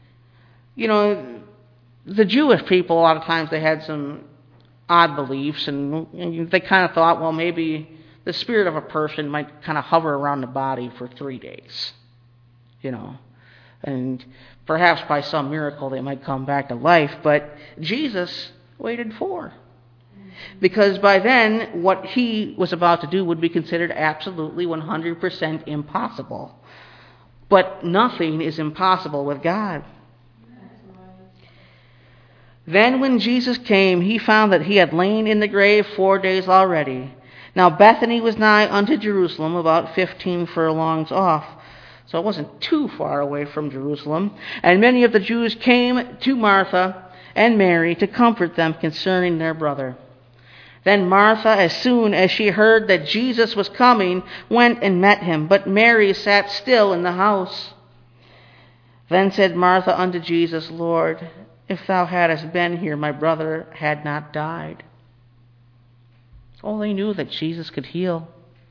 the Jewish people, a lot of times they had some odd beliefs, and they kind of thought, well, maybe the spirit of a person might kind of hover around the body for 3 days, and perhaps by some miracle they might come back to life. But Jesus waited 4, because by then what he was about to do would be considered absolutely 100% impossible. But nothing is impossible with God. Then when Jesus came, he found that he had lain in the grave 4 days already. Now Bethany was nigh unto Jerusalem, about 15 furlongs off. So it wasn't too far away from Jerusalem. And many of the Jews came to Martha and Mary to comfort them concerning their brother. Then Martha, as soon as she heard that Jesus was coming, went and met him. But Mary sat still in the house. Then said Martha unto Jesus, Lord, if thou hadst been here, my brother had not died. Oh, they knew that Jesus could heal.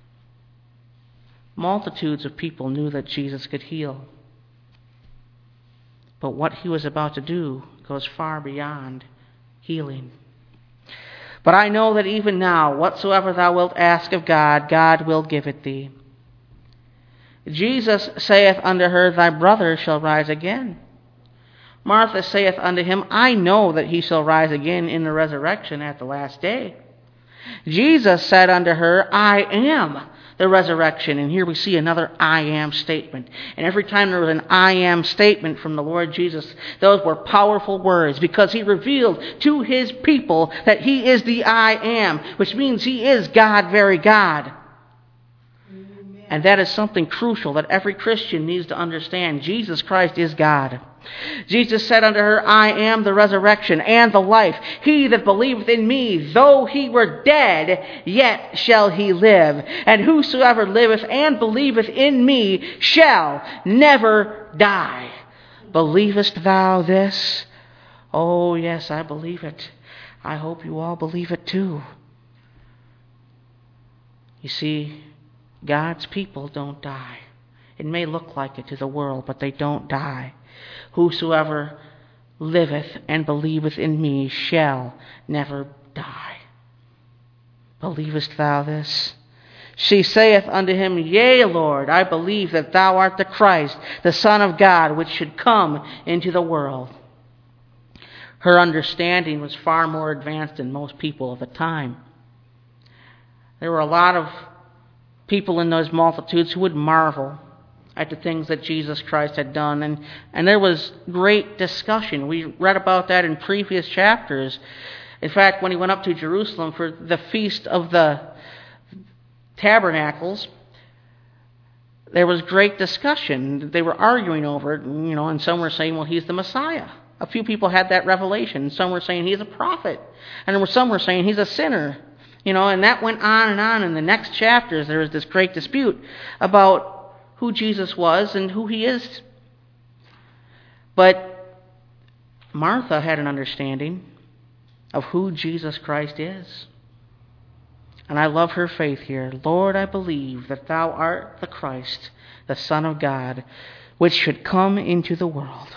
Multitudes of people knew that Jesus could heal. But what he was about to do goes far beyond healing. But I know that even now, whatsoever thou wilt ask of God, God will give it thee. Jesus saith unto her, Thy brother shall rise again. Martha saith unto him, I know that he shall rise again in the resurrection at the last day. Jesus said unto her, I am the resurrection. And here we see another I am statement. And every time there was an I am statement from the Lord Jesus, those were powerful words, because he revealed to his people that he is the I am, which means he is God, very God. And that is something crucial that every Christian needs to understand. Jesus Christ is God. Jesus said unto her, I am the resurrection and the life. He that believeth in me, though he were dead, yet shall he live. And whosoever liveth and believeth in me shall never die. Believest thou this? Oh, yes, I believe it. I hope you all believe it too. You see, God's people don't die. It may look like it to the world, but they don't die. Whosoever liveth and believeth in me shall never die. Believest thou this? She saith unto him, Yea, Lord, I believe that thou art the Christ, the Son of God, which should come into the world. Her understanding was far more advanced than most people of the time. There were a lot of people in those multitudes who would marvel at the things that Jesus Christ had done. And there was great discussion. We read about that in previous chapters. In fact, when he went up to Jerusalem for the Feast of the Tabernacles, there was great discussion. They were arguing over it, and some were saying, well, he's the Messiah. A few people had that revelation. Some were saying he's a prophet. And some were saying he's a sinner. And that went on and on. In the next chapters, there was this great dispute about who Jesus was and who he is. But Martha had an understanding of who Jesus Christ is. And I love her faith here. Lord, I believe that thou art the Christ, the Son of God, which should come into the world.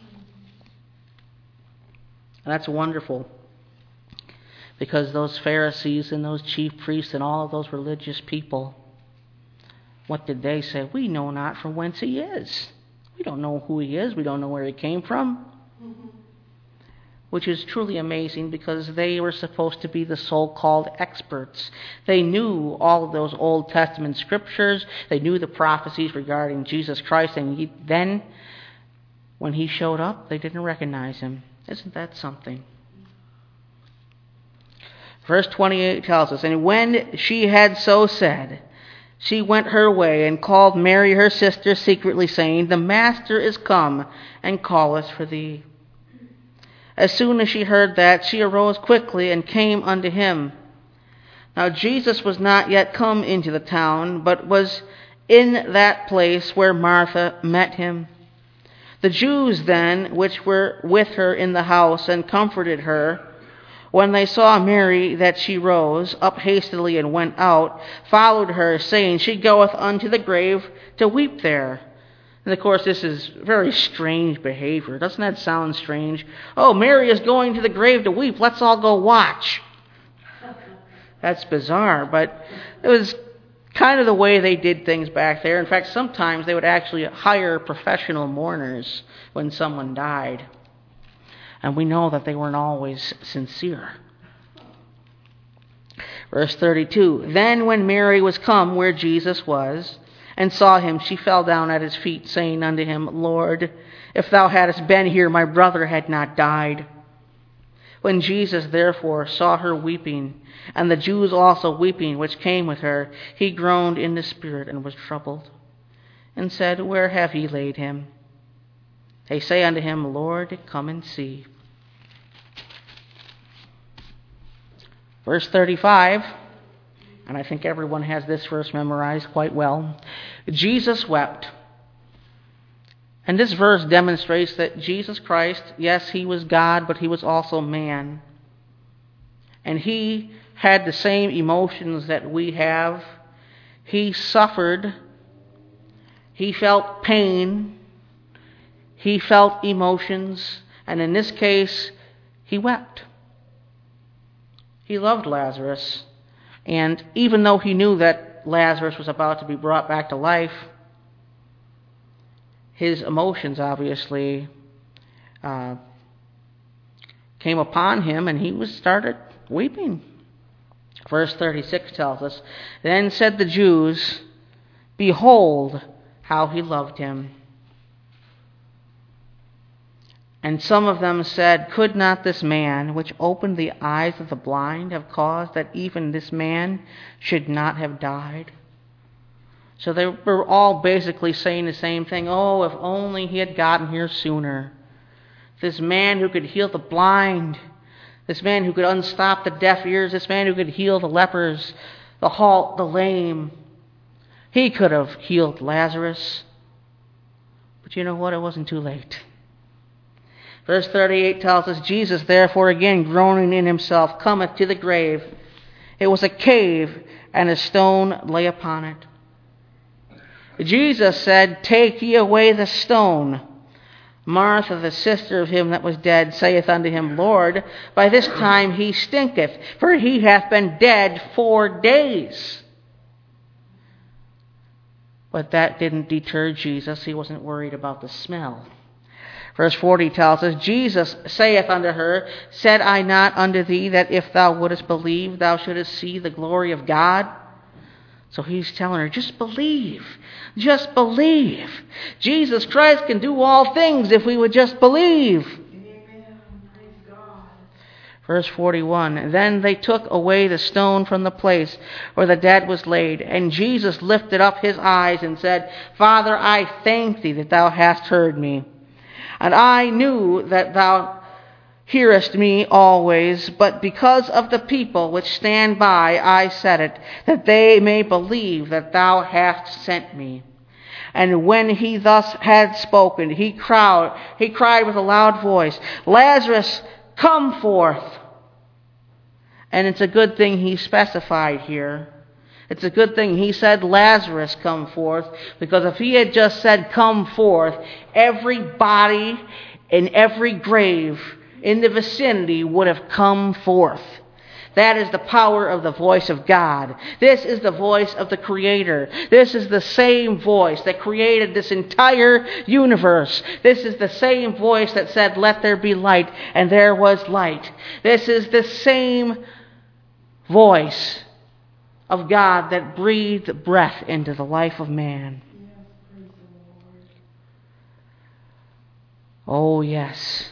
And that's wonderful, because those Pharisees and those chief priests and all of those religious people, what did they say? We know not from whence he is. We don't know who he is. We don't know where he came from. Which is truly amazing, because they were supposed to be the so-called experts. They knew all of those Old Testament scriptures. They knew the prophecies regarding Jesus Christ. And then, when he showed up, they didn't recognize him. Isn't that something? Verse 28 tells us, And when she had so said, she went her way and called Mary her sister secretly, saying, The Master is come, and calleth for thee. As soon as she heard that, she arose quickly and came unto him. Now Jesus was not yet come into the town, but was in that place where Martha met him. The Jews then, which were with her in the house, and comforted her, when they saw Mary, that she rose up hastily and went out, followed her, saying, She goeth unto the grave to weep there. And of course, this is very strange behavior. Doesn't that sound strange? Oh, Mary is going to the grave to weep. Let's all go watch. That's bizarre, but it was kind of the way they did things back there. In fact, sometimes they would actually hire professional mourners when someone died. And we know that they weren't always sincere. Verse 32, Then when Mary was come where Jesus was, and saw him, she fell down at his feet, saying unto him, Lord, if thou hadst been here, my brother had not died. When Jesus therefore saw her weeping, and the Jews also weeping, which came with her, he groaned in the spirit, and was troubled, and said, Where have ye laid him? They say unto him, Lord, come and see. Verse 35, and I think everyone has this verse memorized quite well. Jesus wept. And this verse demonstrates that Jesus Christ, yes, he was God, but he was also man. And he had the same emotions that we have. He suffered. He felt pain. He felt emotions. And in this case, he wept. He loved Lazarus. And even though he knew that Lazarus was about to be brought back to life, his emotions obviously came upon him, and he started weeping. Verse 36 tells us, "Then said the Jews, 'Behold how he loved him.' And some of them said, 'Could not this man, which opened the eyes of the blind, have caused that even this man should not have died?'" So they were all basically saying the same thing. Oh, if only he had gotten here sooner. This man who could heal the blind, this man who could unstop the deaf ears, this man who could heal the lepers, the halt, the lame. He could have healed Lazarus. But you know what? It wasn't too late. Verse 38 tells us, "Jesus therefore again groaning in himself cometh to the grave. It was a cave, and a stone lay upon it. Jesus said, 'Take ye away the stone.' Martha, the sister of him that was dead, saith unto him, Lord, by this time he stinketh, for he hath been dead 4 days." But that didn't deter Jesus. He wasn't worried about the smell. Verse 40 tells us, "Jesus saith unto her, Said I not unto thee that if thou wouldest believe, thou shouldest see the glory of God?" So he's telling her, just believe. Just believe. Jesus Christ can do all things if we would just believe. Amen. Praise God. Verse 41, "Then they took away the stone from the place where the dead was laid. And Jesus lifted up his eyes and said, Father, I thank thee that thou hast heard me. And I knew that thou hearest me always, but because of the people which stand by, I said it, that they may believe that thou hast sent me. And when he thus had spoken, he cried with a loud voice, Lazarus, come forth. And it's a good thing he specified here. It's a good thing he said, Lazarus, come forth, because if he had just said, come forth, every body in every grave in the vicinity would have come forth. That is the power of the voice of God. This is the voice of the Creator. This is the same voice that created this entire universe. This is the same voice that said, let there be light, and there was light. This is the same voice of God that breathed breath into the life of man. Yes, praise the Lord. Oh, yes.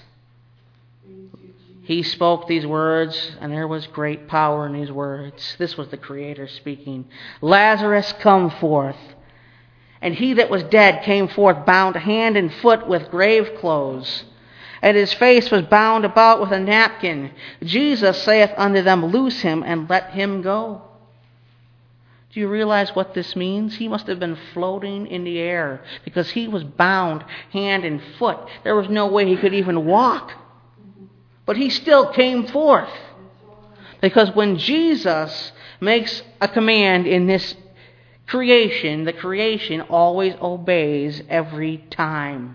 He spoke these words, and there was great power in these words. This was the Creator speaking. Lazarus, come forth. And he that was dead came forth, bound hand and foot with grave clothes, and his face was bound about with a napkin. Jesus saith unto them, Loose him, and let him go. Do you realize what this means? He must have been floating in the air, because he was bound hand and foot. There was no way he could even walk. But he still came forth. Because when Jesus makes a command in this creation, the creation always obeys every time.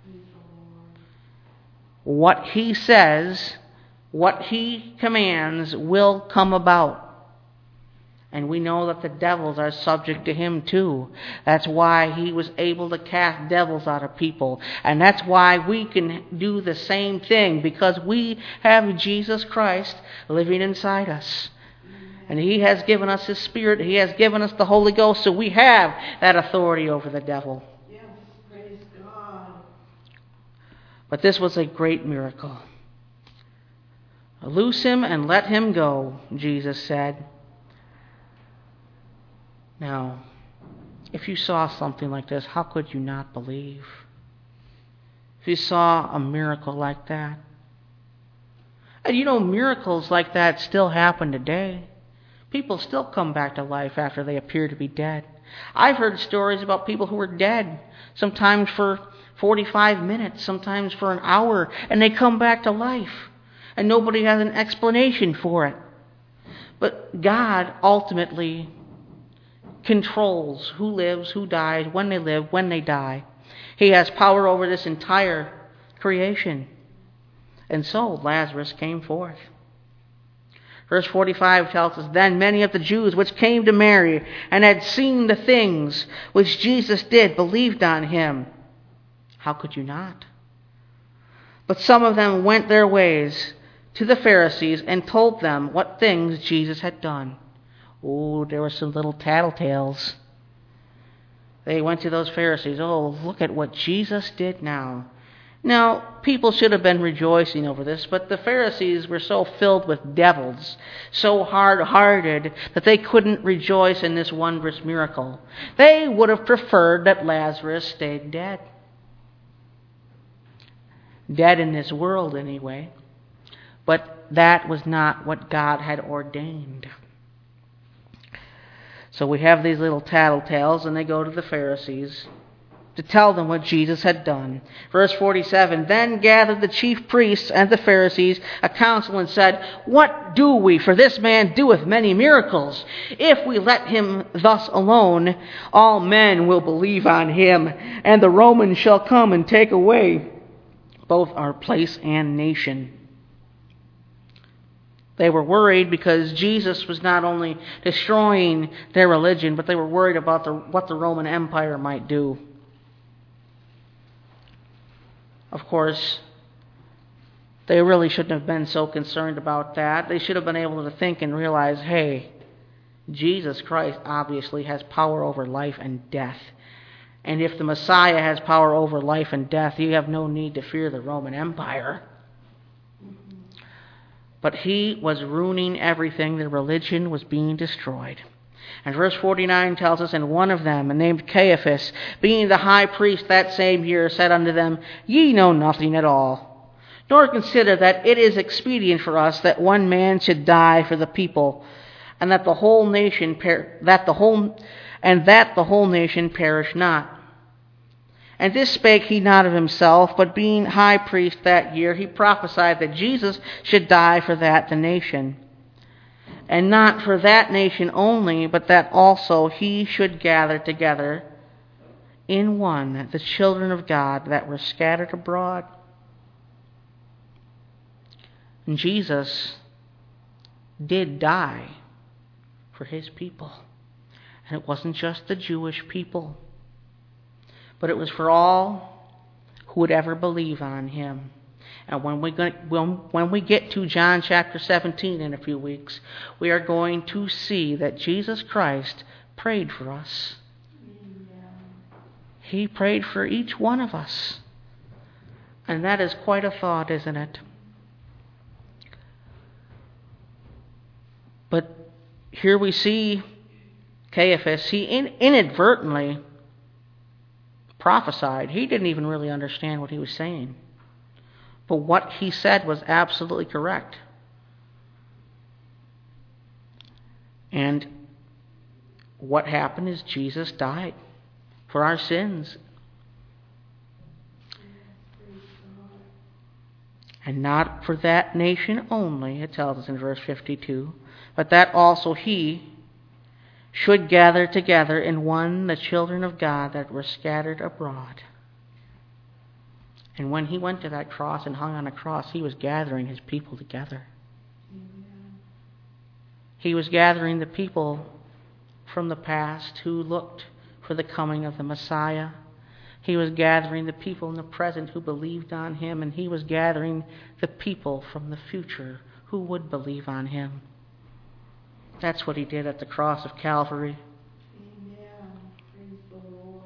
What he says, what he commands will come about. And we know that the devils are subject to him too. That's why he was able to cast devils out of people. And that's why we can do the same thing, because we have Jesus Christ living inside us. And he has given us his Spirit. He has given us the Holy Ghost. So we have that authority over the devil. Yes, praise God. But this was a great miracle. Loose him and let him go, Jesus said. Now, if you saw something like this, how could you not believe? If you saw a miracle like that. And you know, miracles like that still happen today. People still come back to life after they appear to be dead. I've heard stories about people who were dead, sometimes for 45 minutes, sometimes for an hour, and they come back to life. And nobody has an explanation for it. But God ultimately controls who lives, who dies, when they live, when they die. He has power over this entire creation. And so Lazarus came forth. Verse 45 tells us, Then many of the Jews which came to Mary and had seen the things which Jesus did believed on him. How could you not? But some of them went their ways to the Pharisees and told them what things Jesus had done. Oh, there were some little tattletales. They went to those Pharisees. Oh, look at what Jesus did now. Now, people should have been rejoicing over this, but the Pharisees were so filled with devils, so hard-hearted, that they couldn't rejoice in this wondrous miracle. They would have preferred that Lazarus stayed dead. Dead in this world, anyway. But that was not what God had ordained. So we have these little tattletales, and they go to the Pharisees to tell them what Jesus had done. Verse 47, Then gathered the chief priests and the Pharisees a council and said, What do we? For this man doeth many miracles. If we let him thus alone, all men will believe on him, and the Romans shall come and take away both our place and nation. They were worried because Jesus was not only destroying their religion, but they were worried about what the Roman Empire might do. Of course, they really shouldn't have been so concerned about that. They should have been able to think and realize, hey, Jesus Christ obviously has power over life and death. And if the Messiah has power over life and death, you have no need to fear the Roman Empire. But he was ruining everything. Their religion was being destroyed. And verse 49 tells us, And one of them, named Caiaphas, being the high priest that same year, said unto them, Ye know nothing at all, nor consider that it is expedient for us that one man should die for the people, and that the whole nation perish not. And this spake he not of himself, but being high priest that year, he prophesied that Jesus should die for the nation. And not for that nation only, but that also he should gather together in one the children of God that were scattered abroad. And Jesus did die for his people. And it wasn't just the Jewish people, but it was for all who would ever believe on him. And when we get to John chapter 17 in a few weeks, we are going to see that Jesus Christ prayed for us. He prayed for each one of us. And that is quite a thought, isn't it? But here we see Caiaphas. He inadvertently prophesied. He didn't even really understand what he was saying. But what he said was absolutely correct. And what happened is Jesus died for our sins. And not for that nation only, it tells us in verse 52, but that also he should gather together in one the children of God that were scattered abroad. And when he went to that cross and hung on a cross, he was gathering his people together. Amen. He was gathering the people from the past who looked for the coming of the Messiah. He was gathering the people in the present who believed on him, and he was gathering the people from the future who would believe on him. That's what he did at the cross of Calvary. Amen. Praise the Lord.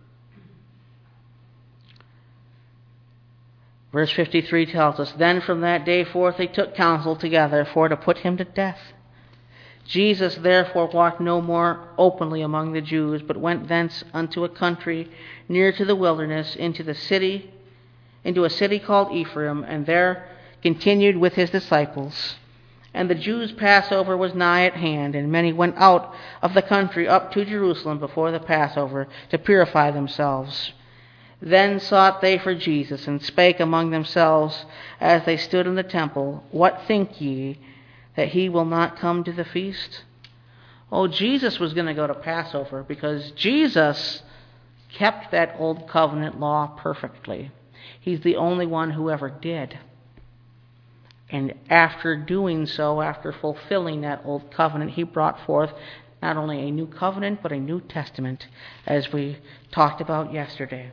Verse 53 tells us, Then from that day forth they took counsel together for to put him to death. Jesus therefore walked no more openly among the Jews, but went thence unto a country near to the wilderness, into a city called Ephraim, and there continued with his disciples. And the Jews' Passover was nigh at hand, and many went out of the country up to Jerusalem before the Passover to purify themselves. Then sought they for Jesus, and spake among themselves as they stood in the temple, What think ye, that he will not come to the feast? Oh, Jesus was going to go to Passover because Jesus kept that old covenant law perfectly. He's the only one who ever did. And after doing so, after fulfilling that old covenant, he brought forth not only a new covenant, but a new testament, as we talked about yesterday.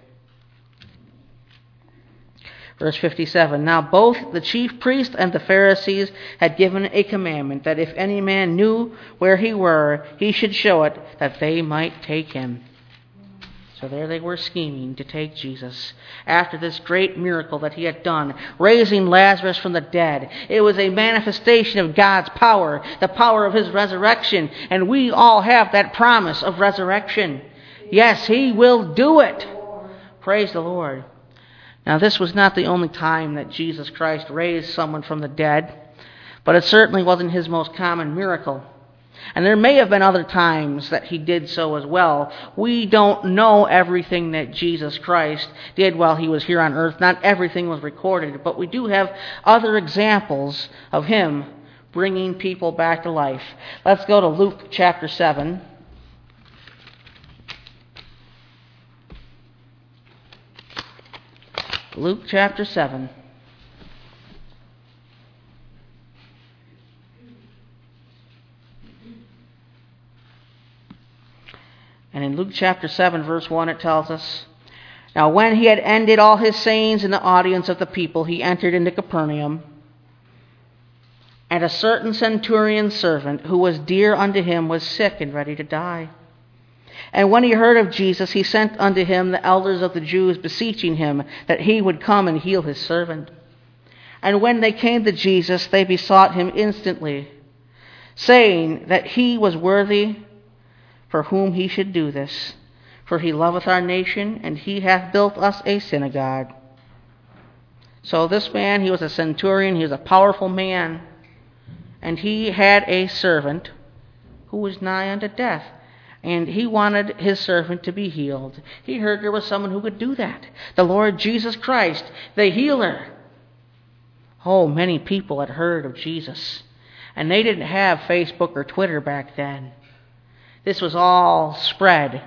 Verse 57, Now both the chief priests and the Pharisees had given a commandment that if any man knew where he were, he should show it, that they might take him. So there they were scheming to take Jesus. After this great miracle that he had done, raising Lazarus from the dead, it was a manifestation of God's power, the power of his resurrection, and we all have that promise of resurrection. Yes, he will do it. Praise the Lord. Now, this was not the only time that Jesus Christ raised someone from the dead, but it certainly wasn't his most common miracle. And there may have been other times that he did so as well. We don't know everything that Jesus Christ did while he was here on earth. Not everything was recorded, but we do have other examples of him bringing people back to life. Let's go to Luke chapter 7. Luke chapter 7. And in Luke chapter 7, verse 1, it tells us, Now when he had ended all his sayings in the audience of the people, he entered into Capernaum. And a certain centurion's servant, who was dear unto him, was sick and ready to die. And when he heard of Jesus, he sent unto him the elders of the Jews, beseeching him that he would come and heal his servant. And when they came to Jesus, they besought him instantly, saying that he was worthy for whom he should do this. For he loveth our nation, and he hath built us a synagogue. So this man, he was a centurion, he was a powerful man, and he had a servant who was nigh unto death. And he wanted his servant to be healed. He heard there was someone who could do that. The Lord Jesus Christ, the healer. Oh, many people had heard of Jesus. And they didn't have Facebook or Twitter back then. This was all spread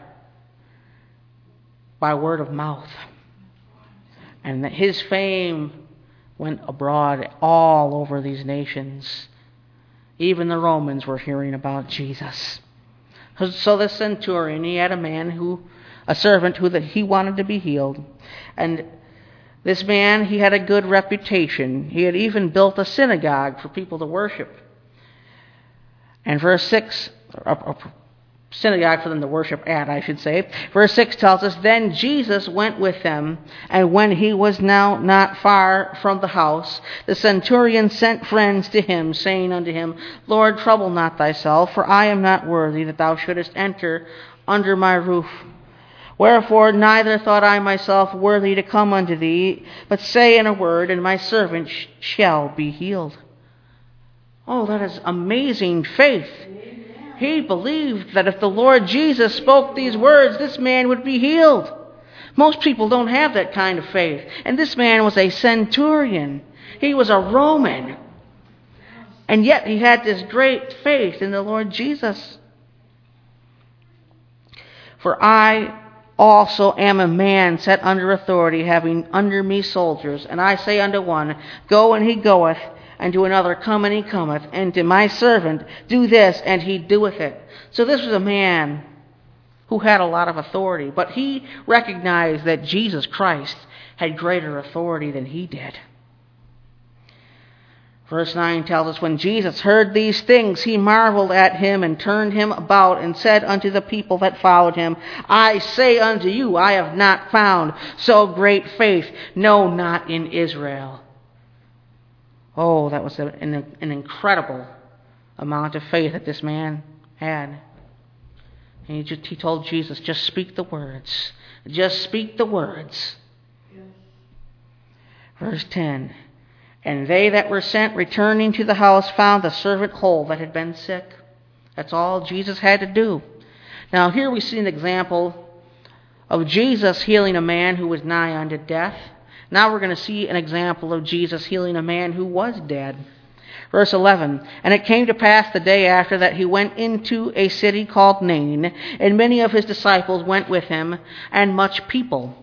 by word of mouth. And that his fame went abroad all over these nations. Even the Romans were hearing about Jesus. So the centurion, he had a servant who he wanted to be healed. And this man, he had a good reputation. He had even built a synagogue for people to worship. And verse 6, a synagogue for them to worship at, I should say. Verse 6 tells us, Then Jesus went with them, and when he was now not far from the house, the centurion sent friends to him, saying unto him, Lord, trouble not thyself, for I am not worthy that thou shouldest enter under my roof. Wherefore neither thought I myself worthy to come unto thee, but say in a word, and my servant shall be healed. Oh, that is amazing faith. He believed that if the Lord Jesus spoke these words, this man would be healed. Most people don't have that kind of faith. And this man was a centurion. He was a Roman. And yet he had this great faith in the Lord Jesus. For I also am a man set under authority, having under me soldiers. And I say unto one, Go, and he goeth. And to another, Come, and he cometh. And to my servant, Do this, and he doeth it. So this was a man who had a lot of authority. But he recognized that Jesus Christ had greater authority than he did. Verse 9 tells us, When Jesus heard these things, he marveled at him, and turned him about, and said unto the people that followed him, I say unto you, I have not found so great faith, no, not in Israel. Oh, that was an incredible amount of faith that this man had. And he told Jesus, just speak the words. Just speak the words. Yes. Verse 10, And they that were sent returning to the house found the servant whole that had been sick. That's all Jesus had to do. Now here we see an example of Jesus healing a man who was nigh unto death. Now we're going to see an example of Jesus healing a man who was dead. Verse 11, And it came to pass the day after that he went into a city called Nain, and many of his disciples went with him, and much people.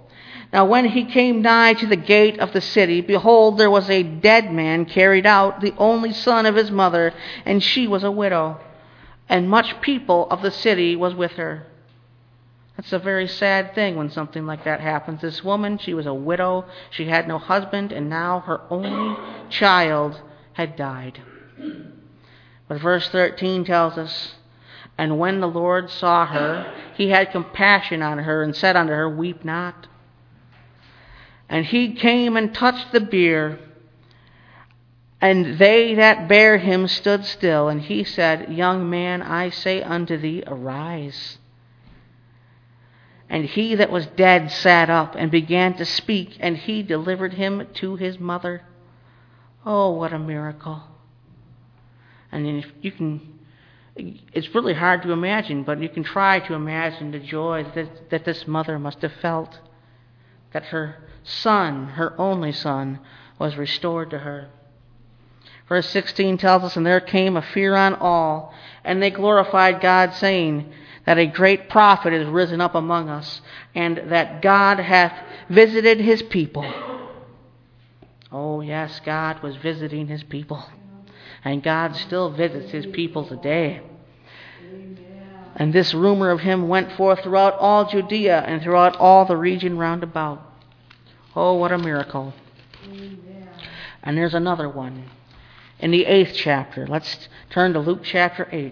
Now when he came nigh to the gate of the city, behold, there was a dead man carried out, the only son of his mother, and she was a widow. And much people of the city was with her. That's a very sad thing when something like that happens. This woman, she was a widow. She had no husband, and now her only child had died. But verse 13 tells us, and when the Lord saw her, he had compassion on her, and said unto her, Weep not. And he came and touched the bier, and they that bare him stood still. And he said, Young man, I say unto thee, arise. And he that was dead sat up and began to speak, and he delivered him to his mother. Oh, what a miracle. And if you can, it's really hard to imagine, but you can try to imagine the joy that this mother must have felt, that her son, her only son, was restored to her. Verse 16 tells us, And there came a fear on all, and they glorified God, saying, that a great prophet is risen up among us, and that God hath visited his people. Oh yes, God was visiting his people. And God still visits his people today. And this rumor of him went forth throughout all Judea and throughout all the region round about. Oh, what a miracle. And there's another one in the 8th chapter. Let's turn to Luke chapter 8.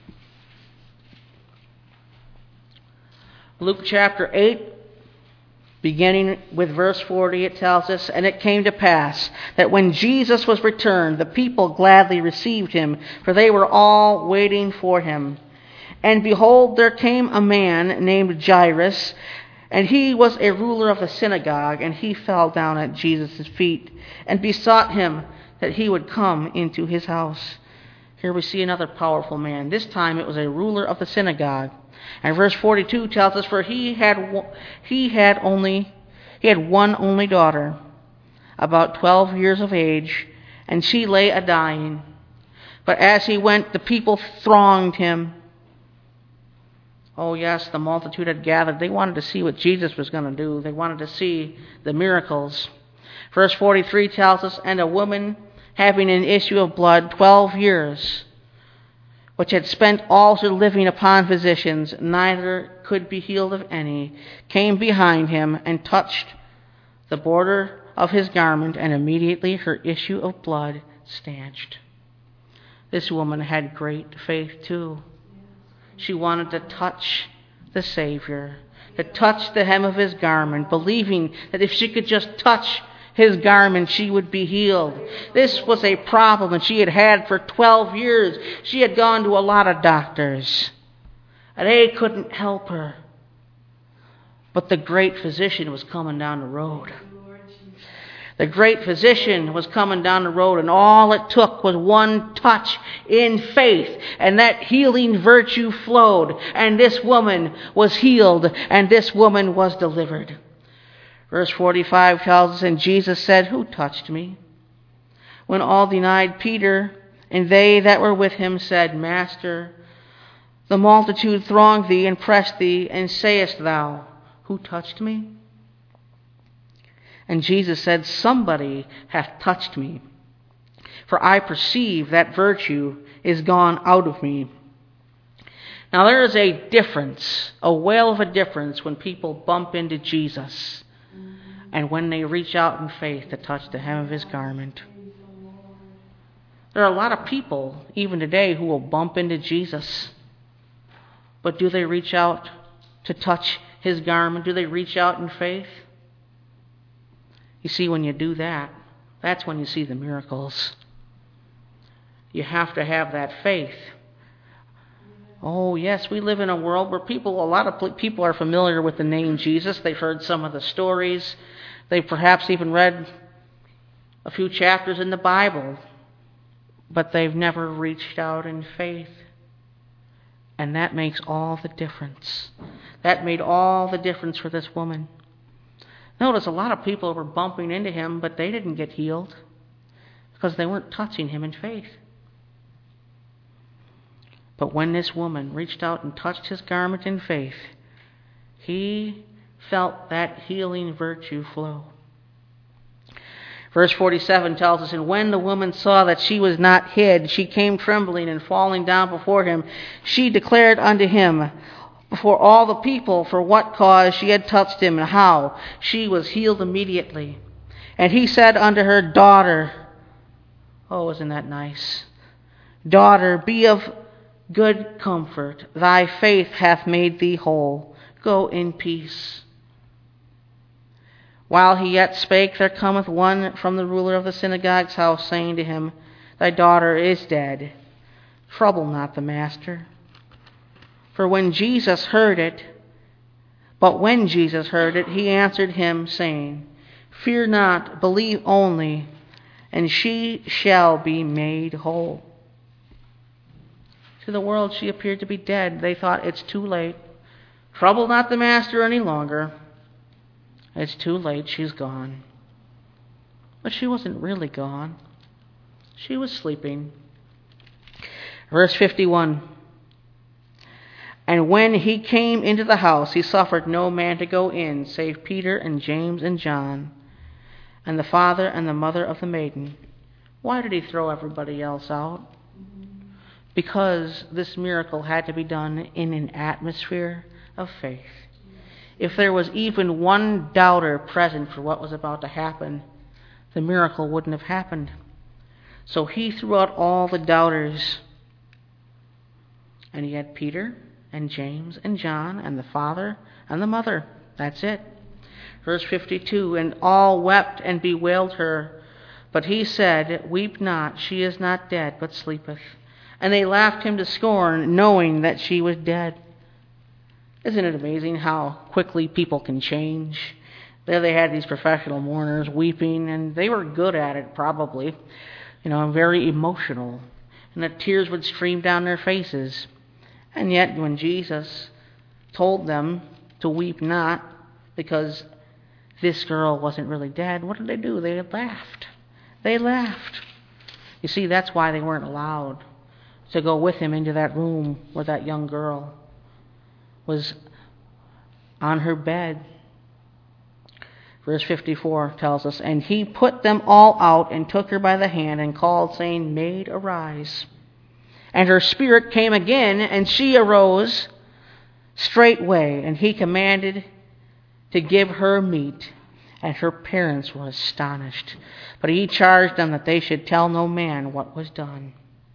Luke chapter 8, beginning with verse 40, it tells us, And it came to pass that when Jesus was returned, the people gladly received him, for they were all waiting for him. And behold, there came a man named Jairus, and he was a ruler of the synagogue, and he fell down at Jesus' feet and besought him that he would come into his house. Here we see another powerful man. This time it was a ruler of the synagogue. And verse 42 tells us, For he had one only daughter, about 12 years of age, and she lay a-dying. But as he went, the people thronged him. Oh yes, the multitude had gathered. They wanted to see what Jesus was going to do. They wanted to see the miracles. Verse 43 tells us, And a woman having an issue of blood 12 years, which had spent all her living upon physicians, neither could be healed of any, came behind him and touched the border of his garment, and immediately her issue of blood stanched. This woman had great faith too. She wanted to touch the Savior, to touch the hem of his garment, believing that if she could just touch his garment, she would be healed. This was a problem that she had had for 12 years. She had gone to a lot of doctors, and they couldn't help her. But the great physician was coming down the road. The great physician was coming down the road, and all it took was one touch in faith, and that healing virtue flowed, and this woman was healed, and this woman was delivered. Verse 45 tells us, And Jesus said, Who touched me? When all denied, Peter and they that were with him said, Master, the multitude thronged thee and pressed thee, and sayest thou, Who touched me? And Jesus said, Somebody hath touched me, for I perceive that virtue is gone out of me. Now there is a difference, a whale of a difference, when people bump into Jesus and when they reach out in faith to touch the hem of his garment. There are a lot of people, even today, who will bump into Jesus. But do they reach out to touch his garment? Do they reach out in faith? You see, when you do that, that's when you see the miracles. You have to have that faith. Oh, yes, we live in a world where a lot of people are familiar with the name Jesus. They've heard some of the stories. They've perhaps even read a few chapters in the Bible. But they've never reached out in faith. And that makes all the difference. That made all the difference for this woman. Notice a lot of people were bumping into him, but they didn't get healed because they weren't touching him in faith. But when this woman reached out and touched his garment in faith, he felt that healing virtue flow. Verse 47 tells us, and when the woman saw that she was not hid, she came trembling and falling down before him. She declared unto him before all the people for what cause she had touched him and how she was healed immediately. And he said unto her, Daughter, oh, isn't that nice? Daughter, be of good comfort. Thy faith hath made thee whole. Go in peace. While he yet spake, there cometh one from the ruler of the synagogue's house, saying to him, Thy daughter is dead. Trouble not the master. For when Jesus heard it, he answered him, saying, Fear not, believe only, and she shall be made whole. To the world she appeared to be dead. They thought, it's too late. Trouble not the master any longer. It's too late, she's gone. But she wasn't really gone. She was sleeping. Verse 51. And when he came into the house, he suffered no man to go in, save Peter and James and John, and the father and the mother of the maiden. Why did he throw everybody else out? Because this miracle had to be done in an atmosphere of faith. If there was even one doubter present for what was about to happen, the miracle wouldn't have happened. So he threw out all the doubters. And he had Peter and James and John and the father and the mother. That's it. Verse 52, and all wept and bewailed her. But he said, Weep not, she is not dead, but sleepeth. And they laughed him to scorn, knowing that she was dead. Isn't it amazing how quickly people can change? There they had these professional mourners weeping, and they were good at it, probably. Very emotional. And the tears would stream down their faces. And yet, when Jesus told them to weep not, because this girl wasn't really dead, what did they do? They laughed. They laughed. You see, that's why they weren't allowed to go with him into that room where that young girl was on her bed. Verse 54 tells us, and he put them all out and took her by the hand and called, saying, Maid, arise. And her spirit came again, and she arose straightway, and he commanded to give her meat. And her parents were astonished. But he charged them that they should tell no man what was done.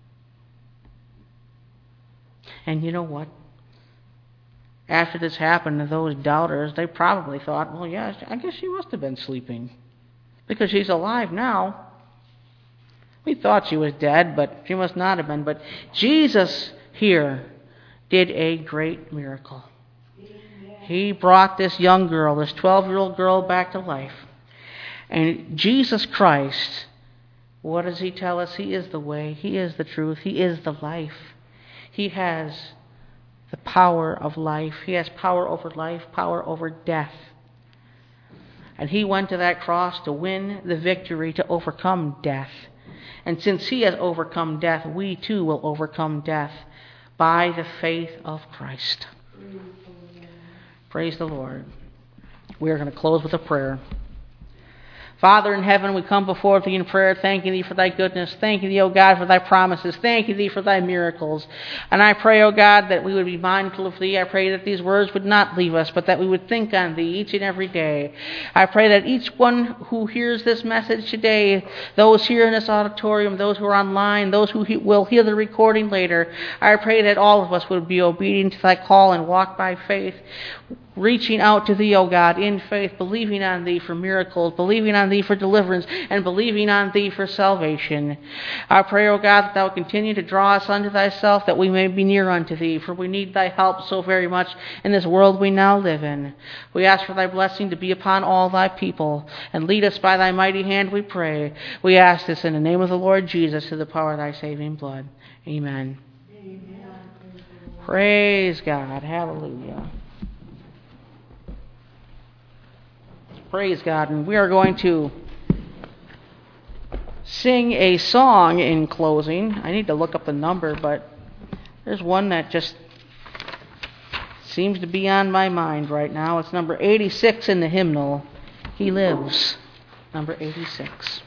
And you know what? After this happened to those doubters, they probably thought, well, yeah, I guess she must have been sleeping, because she's alive now. We thought she was dead, but she must not have been. But Jesus here did a great miracle. He brought this young girl, this 12-year-old girl, back to life. And Jesus Christ, what does he tell us? He is the way, he is the truth, he is the life. He has the power of life. He has power over life, power over death. And he went to that cross to win the victory, to overcome death. And since he has overcome death, we too will overcome death by the faith of Christ. Praise the Lord. We are going to close with a prayer. Father in heaven, we come before thee in prayer, thanking thee for thy goodness. Thanking thee, O God, for thy promises. Thanking thee for thy miracles. And I pray, O God, that we would be mindful of thee. I pray that these words would not leave us, but that we would think on thee each and every day. I pray that each one who hears this message today, those here in this auditorium, those who are online, those who will hear the recording later, I pray that all of us would be obedient to thy call and walk by faith, reaching out to thee, O God, in faith, believing on thee for miracles, believing on thee for deliverance, and believing on thee for salvation. I pray, O God, that thou continue to draw us unto thyself, that we may be near unto thee, for we need thy help so very much in this world we now live in. We ask for thy blessing to be upon all thy people, and lead us by thy mighty hand, we pray. We ask this in the name of the Lord Jesus, through the power of thy saving blood. Amen. Amen. Praise God. Hallelujah. Praise God. And we are going to sing a song in closing. I need to look up the number, but there's one that just seems to be on my mind right now. It's number 86 in the hymnal. He Lives. Number 86.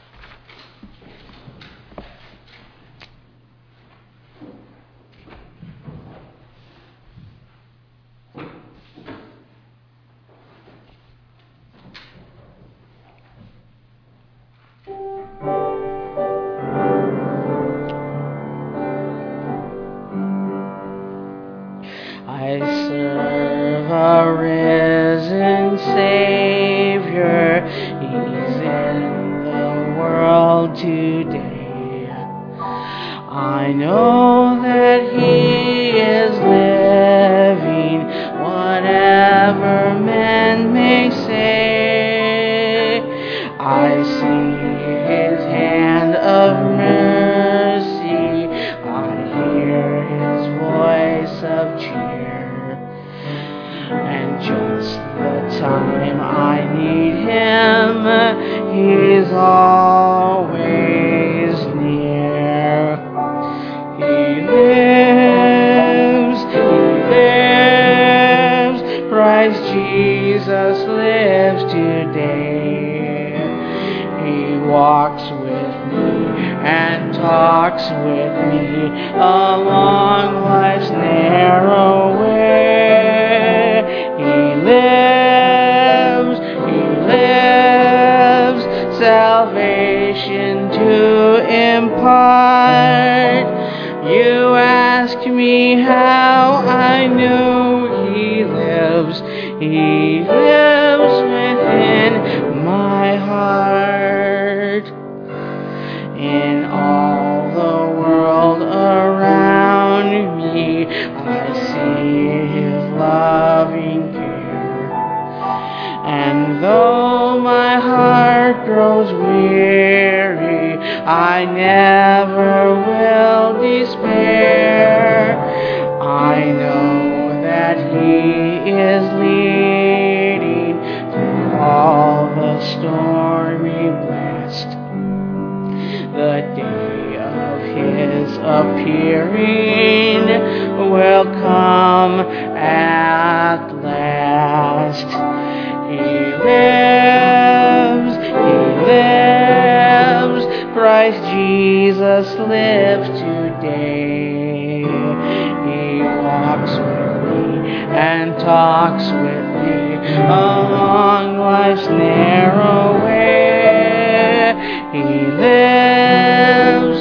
I serve a risen Savior. He's in the world today. I know that He is living, whatever men may say. I see His hand of mercy. I hear His voice of cheer. And just the time I need Him, He's always near. He lives, Christ Jesus lives today. He walks with me and talks with me along life's narrow way. He lives, salvation to impart. You ask me how I know He lives. He lives within my heart. In all the world around me, I see His loving care. And though my heart grows weary, I never will despair. I know that He is leading through all the stormy blast. The day of His appearing will come at last. He lives, Christ Jesus lives today. He walks with me and talks with me along life's narrow way. He lives,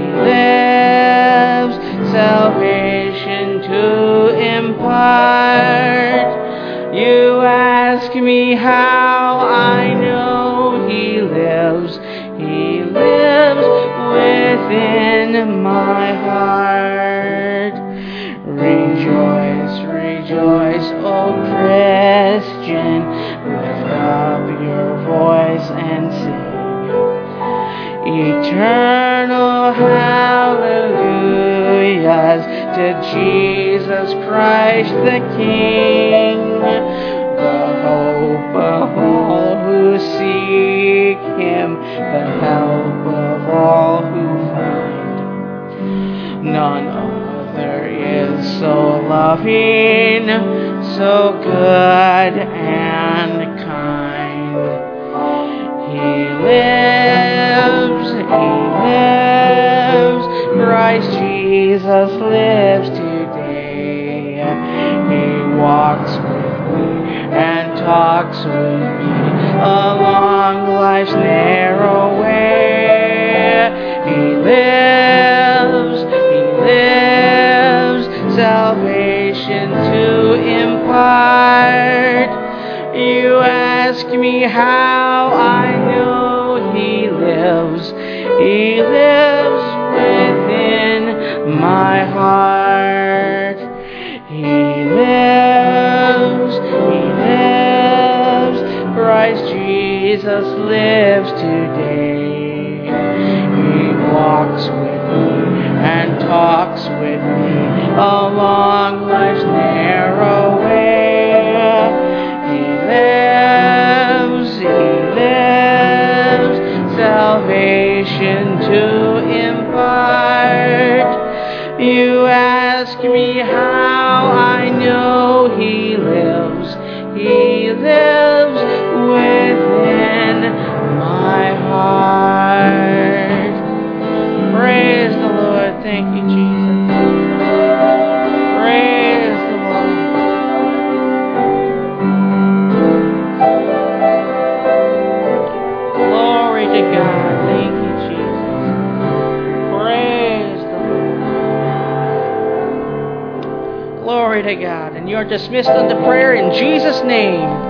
salvation to impart. You ask me how I know He lives. He lives within my heart. Rejoice, rejoice, O Christian. Lift up your voice and sing. Eternal hallelujahs to Jesus Christ the King, the hope of all who seek Him, the help of all who find. None other is so loving, so good and kind. He lives, Christ Jesus lives today. He walks with me and talks with me along life's narrow way. He lives, salvation to impart. You ask me how I know He lives. He lives within my heart. He lives, Christ Jesus lives today. He walks with me and talks with me along life's narrow way. He lives, salvation to impart. You ask me how I know He You are dismissed unto prayer in Jesus' name.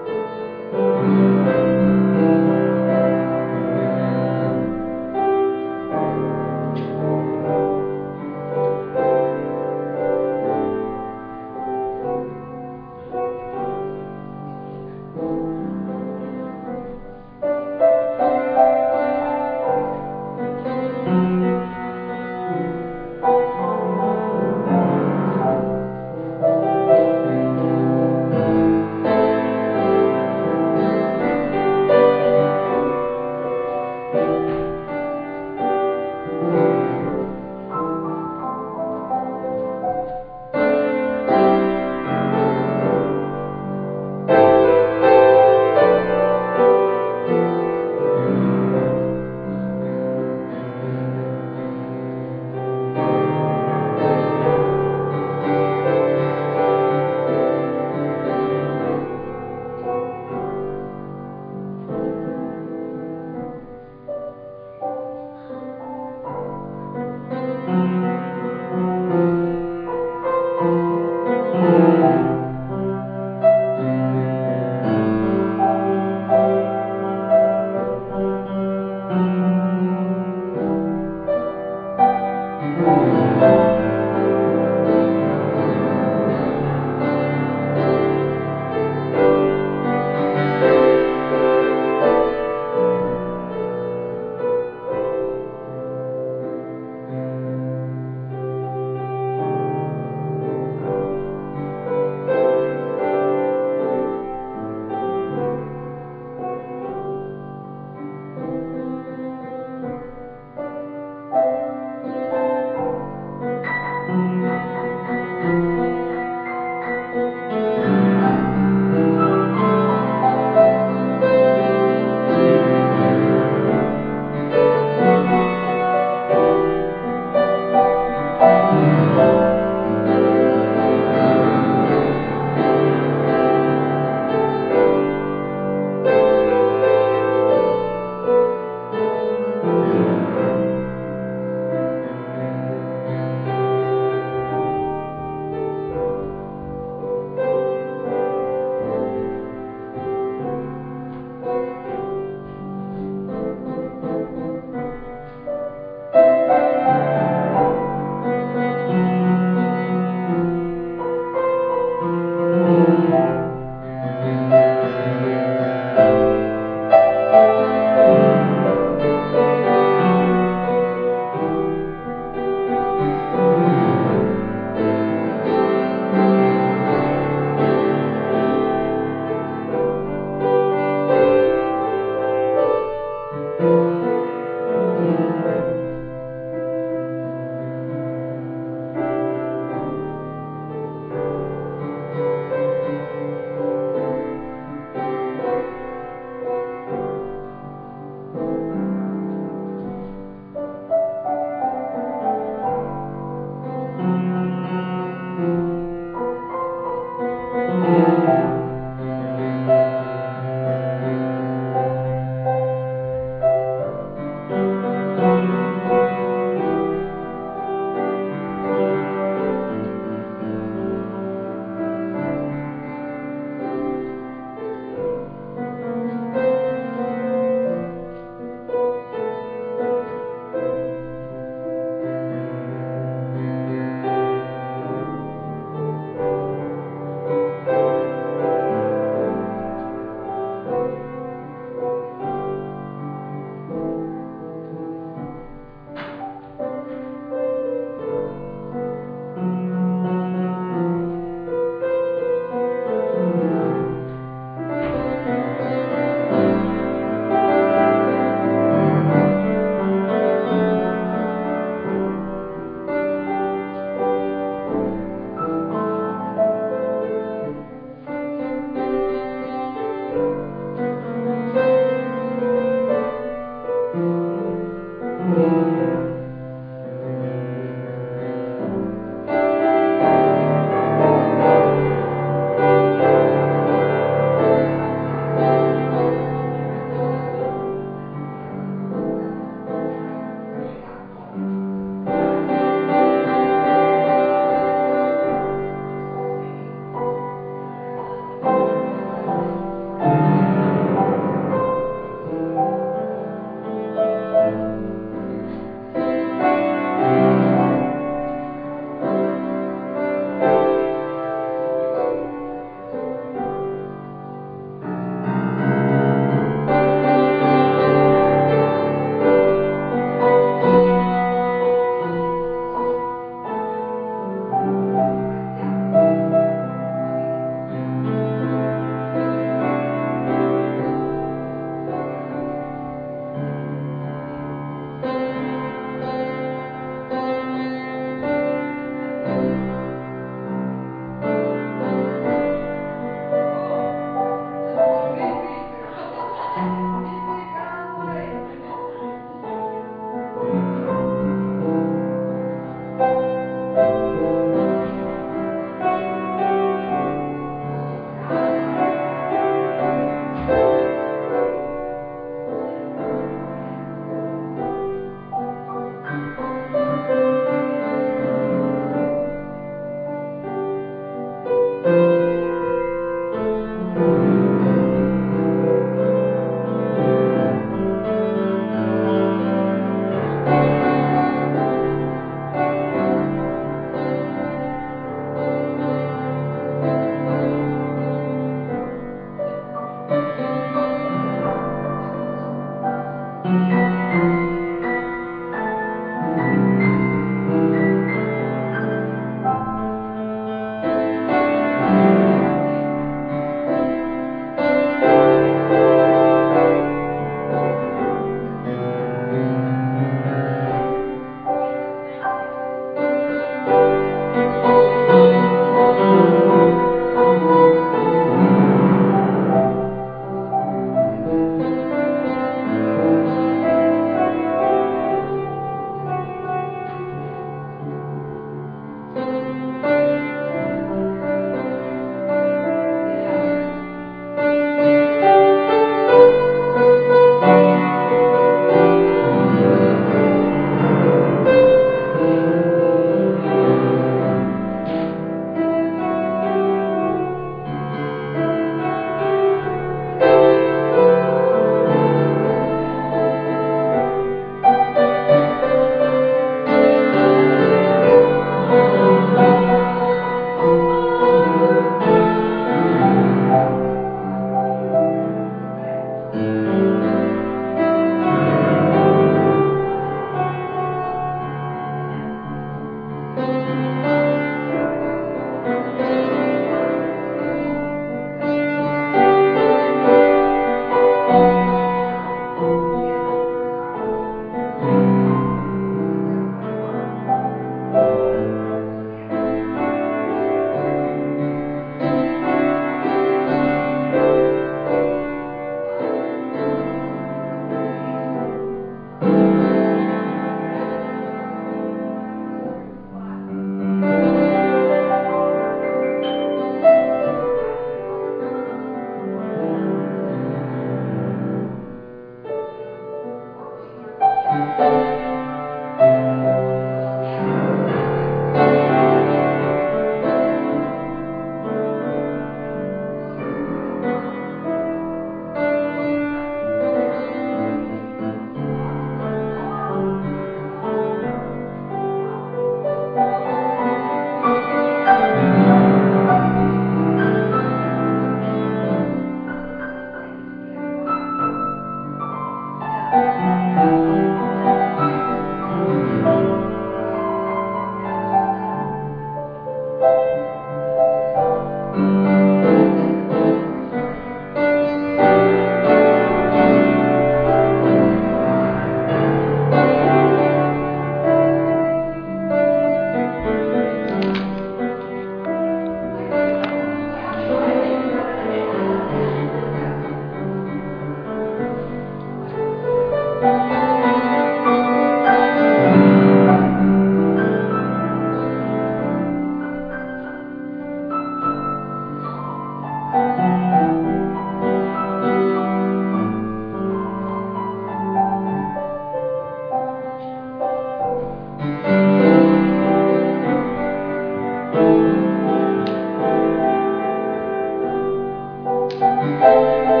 Amen.